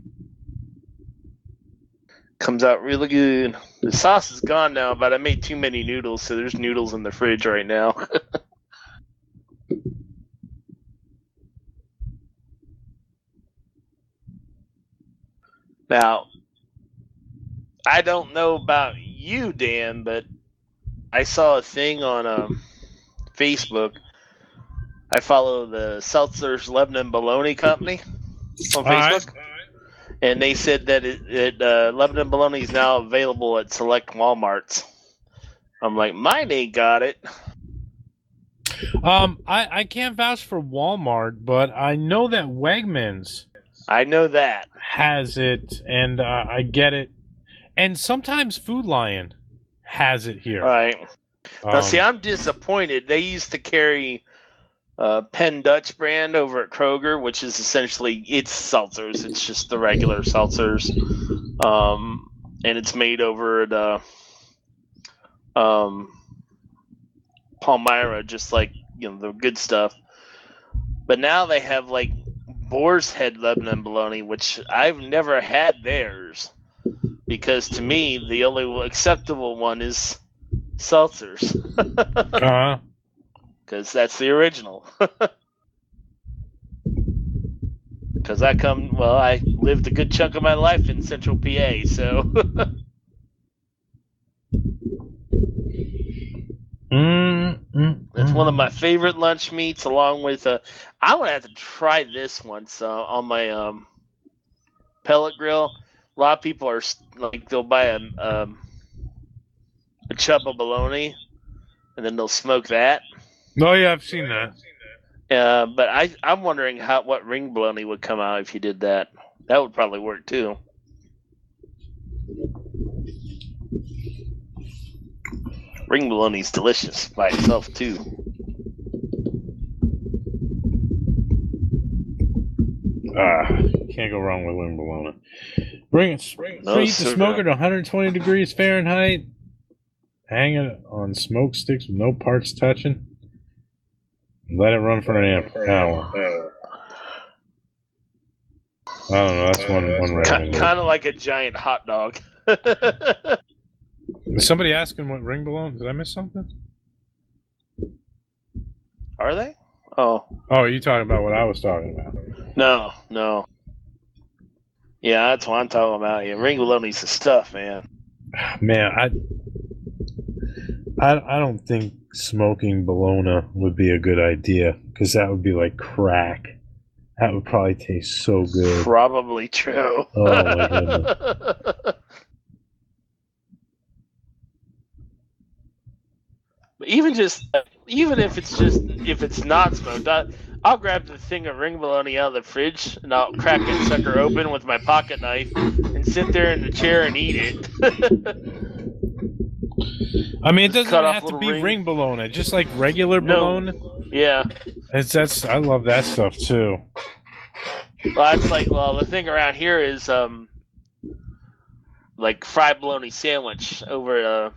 Comes out really good. The sauce is gone now, but I made too many noodles, so there's noodles in the fridge right now. Now, I don't know about you, Dan, but I saw a thing on um, Facebook. I follow the Seltzer's Lebanon Bologna Company on All right. Facebook. And they said that it, it uh, Lebanon Bologna is now available at select Walmarts. I'm like, mine ain't got it. Um, I, I can't vouch for Walmart, but I know that Wegmans I know that. has it, and uh, I get it. And sometimes Food Lion has it here. All right. Now, Um, see, I'm disappointed. They used to carry uh, Penn Dutch brand over at Kroger, which is essentially it's seltzers. It's just the regular seltzers, um, and it's made over at uh, um, Palmyra, just like you know the good stuff. But now they have like Boar's Head Lebanon Bologna, which I've never had theirs because to me the only acceptable one is seltzers. uh, Because that's the original. Because I come, well, I lived a good chunk of my life in Central P A, so. mm, mm, It's mm. one of my favorite lunch meats, along with, uh, I'm going to have to try this once uh, on my um, pellet grill. a lot of people are like they'll buy a um, a chub of bologna, and then they'll smoke that. Oh yeah, I've seen that. Uh, but I I'm wondering how what ring bologna would come out if you did that. That would probably work too. Ring bologna's delicious by itself too. Ah, can't go wrong with ring bologna. Bring it, bring, No, preheat the sir. smoker to one hundred twenty degrees Fahrenheit. Hang it on smoke sticks with no parts touching. Let it run for an amp- hour. I don't know. That's one one Kind recommendation. of like a giant hot dog. Is somebody asking what ring bologna? Did I miss something? Are they? Oh Oh, are you talking about what I was talking about? no, no. Yeah, that's what I'm talking about. Yeah, ring bologna's the stuff, man. Man, I, I, I don't think smoking bologna would be a good idea because that would be like crack. That would probably taste so good. Probably true. Oh my goodness. But even just, even if it's just, if it's not smoked, I, I'll grab the thing of ring bologna out of the fridge and I'll crack that sucker open with my pocket knife and sit there in the chair and eat it. I mean, it doesn't Cut off have to little be ring. ring- bologna, just like regular No. bologna. Yeah. It's that's I love that stuff too. Well, that's like, well, the thing around here is, um, like fried bologna sandwich over at, uh,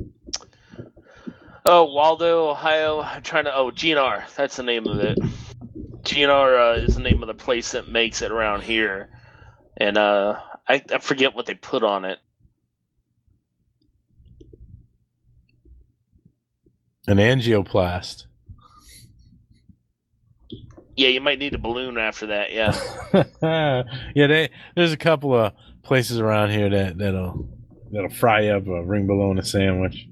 oh, Waldo, Ohio. I'm trying to, oh, G N R. That's the name of it. G N R uh, is the name of the place that makes it around here. And uh, I, I forget what they put on it. An angioplast. Yeah, you might need a balloon after that, yeah. Yeah, they there's a couple of places around here that that'll that'll fry up a ring bologna sandwich.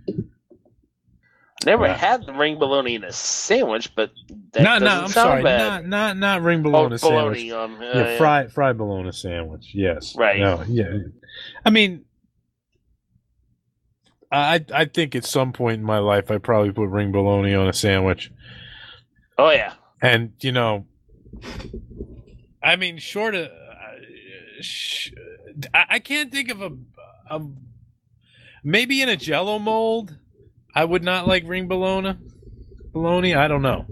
Never Yeah. had the ring bologna in a sandwich, but that No, doesn't no, I'm sound sorry, bad. not not not ring Oh, bologna bologna, sandwich. um, uh, yeah, fried fried bologna sandwich. Yes, Right. No, yeah, I mean, I I think at some point in my life I probably put ring bologna on a sandwich. Oh, yeah. And you know, I mean, short of, uh, sh- I, I can't think of a, a, maybe in a Jello mold. I would not like ring bologna. Bologna, I don't know.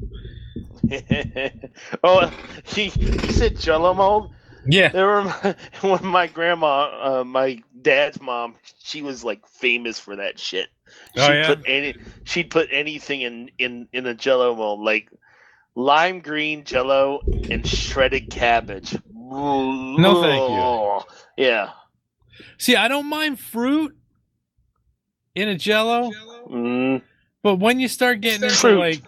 Oh, he, he said Jello mold? Yeah. There were my, when my grandma, uh, my dad's mom, she was like famous for that shit. She'd Oh, yeah? put any, she'd put anything in, in, in a Jello mold, like lime green Jello and shredded cabbage. No, thank you. Yeah. See, I don't mind fruit in a Jello, Mm, but when you start getting into Fruit. like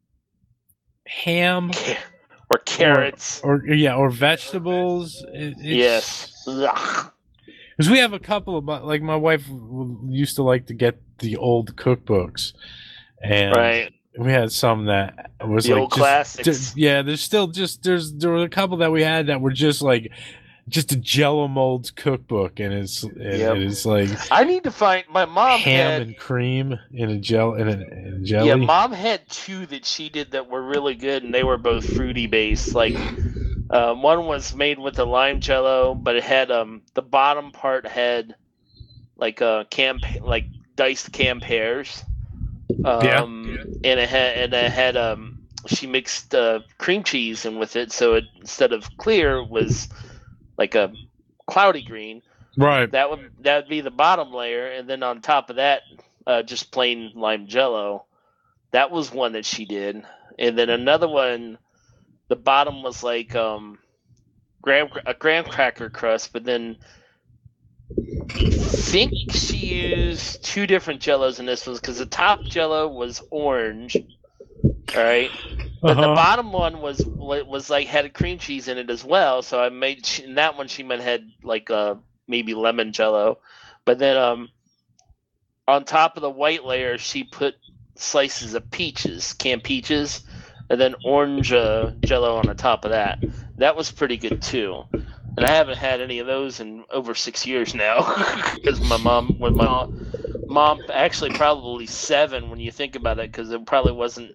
ham or carrots, or, or yeah, or vegetables, it, it's, yes. Ugh. Because we have a couple of, my- like my wife w- used to like to get the old cookbooks, and Right. we had some that was The like old just- classics. just- yeah, there's still just there's there were a couple that we had that were just like just a Jello molds cookbook, and it's and Yep. it's like I need to find my mom ham had and cream in a gel in a, in a jelly. yeah, mom had two that she did that were really good, and they were both fruity based. Like um, one was made with a lime jello, but it had um the bottom part had like a cam like diced cam pears. Um, and it had and it had um she mixed uh, cream cheese in with it, so it instead of clear it was like a cloudy green. Right. That would that would be the bottom layer, and then on top of that, uh, just plain lime jello. That was one that she did, and then another one. The bottom was like um, graham a graham cracker crust, but then I think she used two different jellos in this one because the top jello was orange, all right, but the Uh-huh. bottom one was was like had cream cheese in it as well. So I made in that one she meant had like uh maybe lemon jello, but then um on top of the white layer she put slices of peaches, canned peaches, and then orange uh, jello on the top of that. That was pretty good too. And I haven't had any of those in over six years now. Because my mom, when my mom, mom, actually probably seven when you think about it, because it probably wasn't.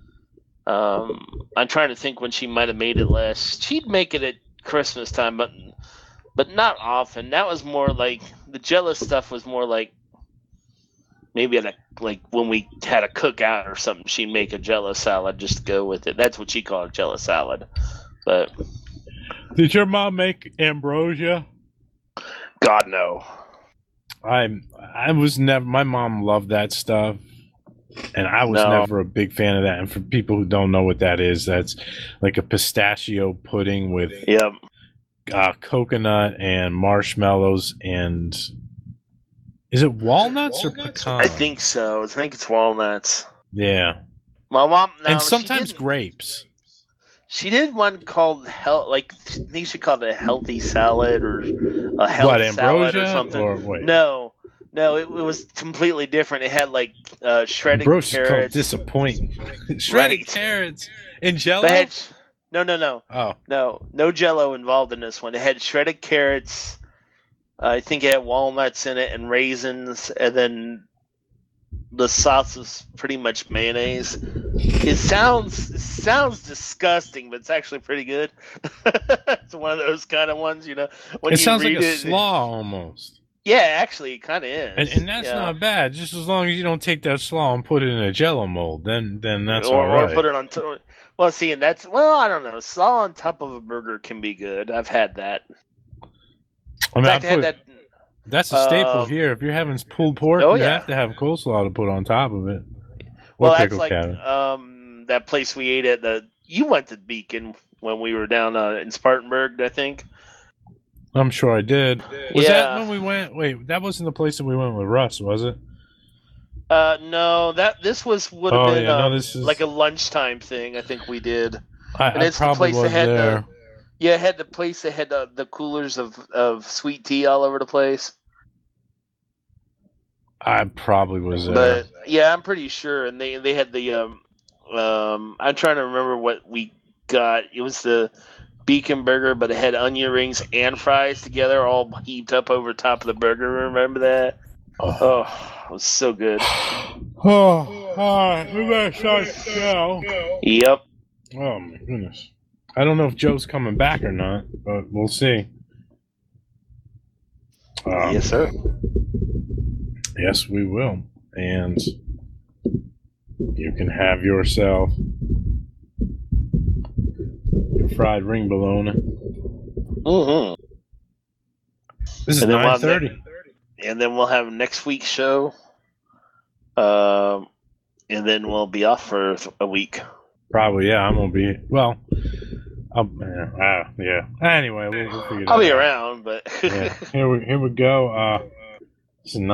Um, I'm trying to think when she might have made it last. She'd make it at Christmas time, but but not often. That was more like the Jell-O stuff was more like maybe at a like when we had a cookout or something. She'd make a Jell-O salad just to go with it. That's what she called Jell-O salad. But did your mom make ambrosia? God no. I I was never. My mom loved that stuff. And I was No. never a big fan of that. And for people who don't know what that is, that's like a pistachio pudding with Yep. uh, coconut and marshmallows and is it walnuts or pecan? I think so. I think it's walnuts. Yeah, My mom no, and she sometimes didn't- grapes. She did one called hell, like I think she called it a healthy salad or a health What, salad or ambrosia? something. Or wait. No, no, it, it was completely different. It had like uh, shredded Ambrosia called carrots. disappointing. Shredded Right. carrots in Jell-O. But it had, no, no, no, Oh, no, no Jell-O involved in this one. It had shredded carrots. I think it had walnuts in it and raisins, and then the sauce was pretty much mayonnaise. It sounds it sounds disgusting, but it's actually pretty good. It's one of those kind of ones, you know. When it you sounds like read a it, slaw almost. Yeah, actually, it kind of is. And, and that's yeah. not bad, just as long as you don't take that slaw and put it in a Jell-O mold. Then, then that's or, all right. or put it on. T- well, see, and that's well, I don't know. Slaw on top of a burger can be good. I've had that. I mean, In I fact, I had put- that. That's a staple Uh, here. If you're having pulled pork, Oh, you yeah. have to have coleslaw to put on top of it. Well, Or that's pickle like cabbage. um that place we ate at the. You went to Beacon when we were down uh, in Spartanburg, I think. I'm sure I did. Was Yeah. that when we went? Wait, that wasn't the place that we went with Russ, was it? Uh, no, that this was would have Oh, been yeah, no, um, this is- like a lunchtime thing. I think we did. I, And I it's the probably place that was had the- there. Yeah, it had the place that had the, the coolers of, of sweet tea all over the place. I probably was there. But yeah, I'm pretty sure. And they they had the um um I'm trying to remember what we got. It was the Beacon burger, but it had onion rings and fries together, all heaped up over top of the burger. Remember that? Oh, it was so good. Oh, all right. We better start the show. Yep. Oh my goodness. I don't know if Joe's coming back or not, but we'll see. Um, Yes, sir. Yes, we will. And you can have yourself your fried ring bologna. Mm-hmm. This is And then we'll nine have thirty. ne- And then we'll have next week's show. Um, and then we'll be off for a week. Probably, yeah. I'm gonna be well. I'll, yeah, uh, yeah. Anyway, we'll, we'll figure it out. I'll be around, but Yeah. Here we here we go. Uh, this is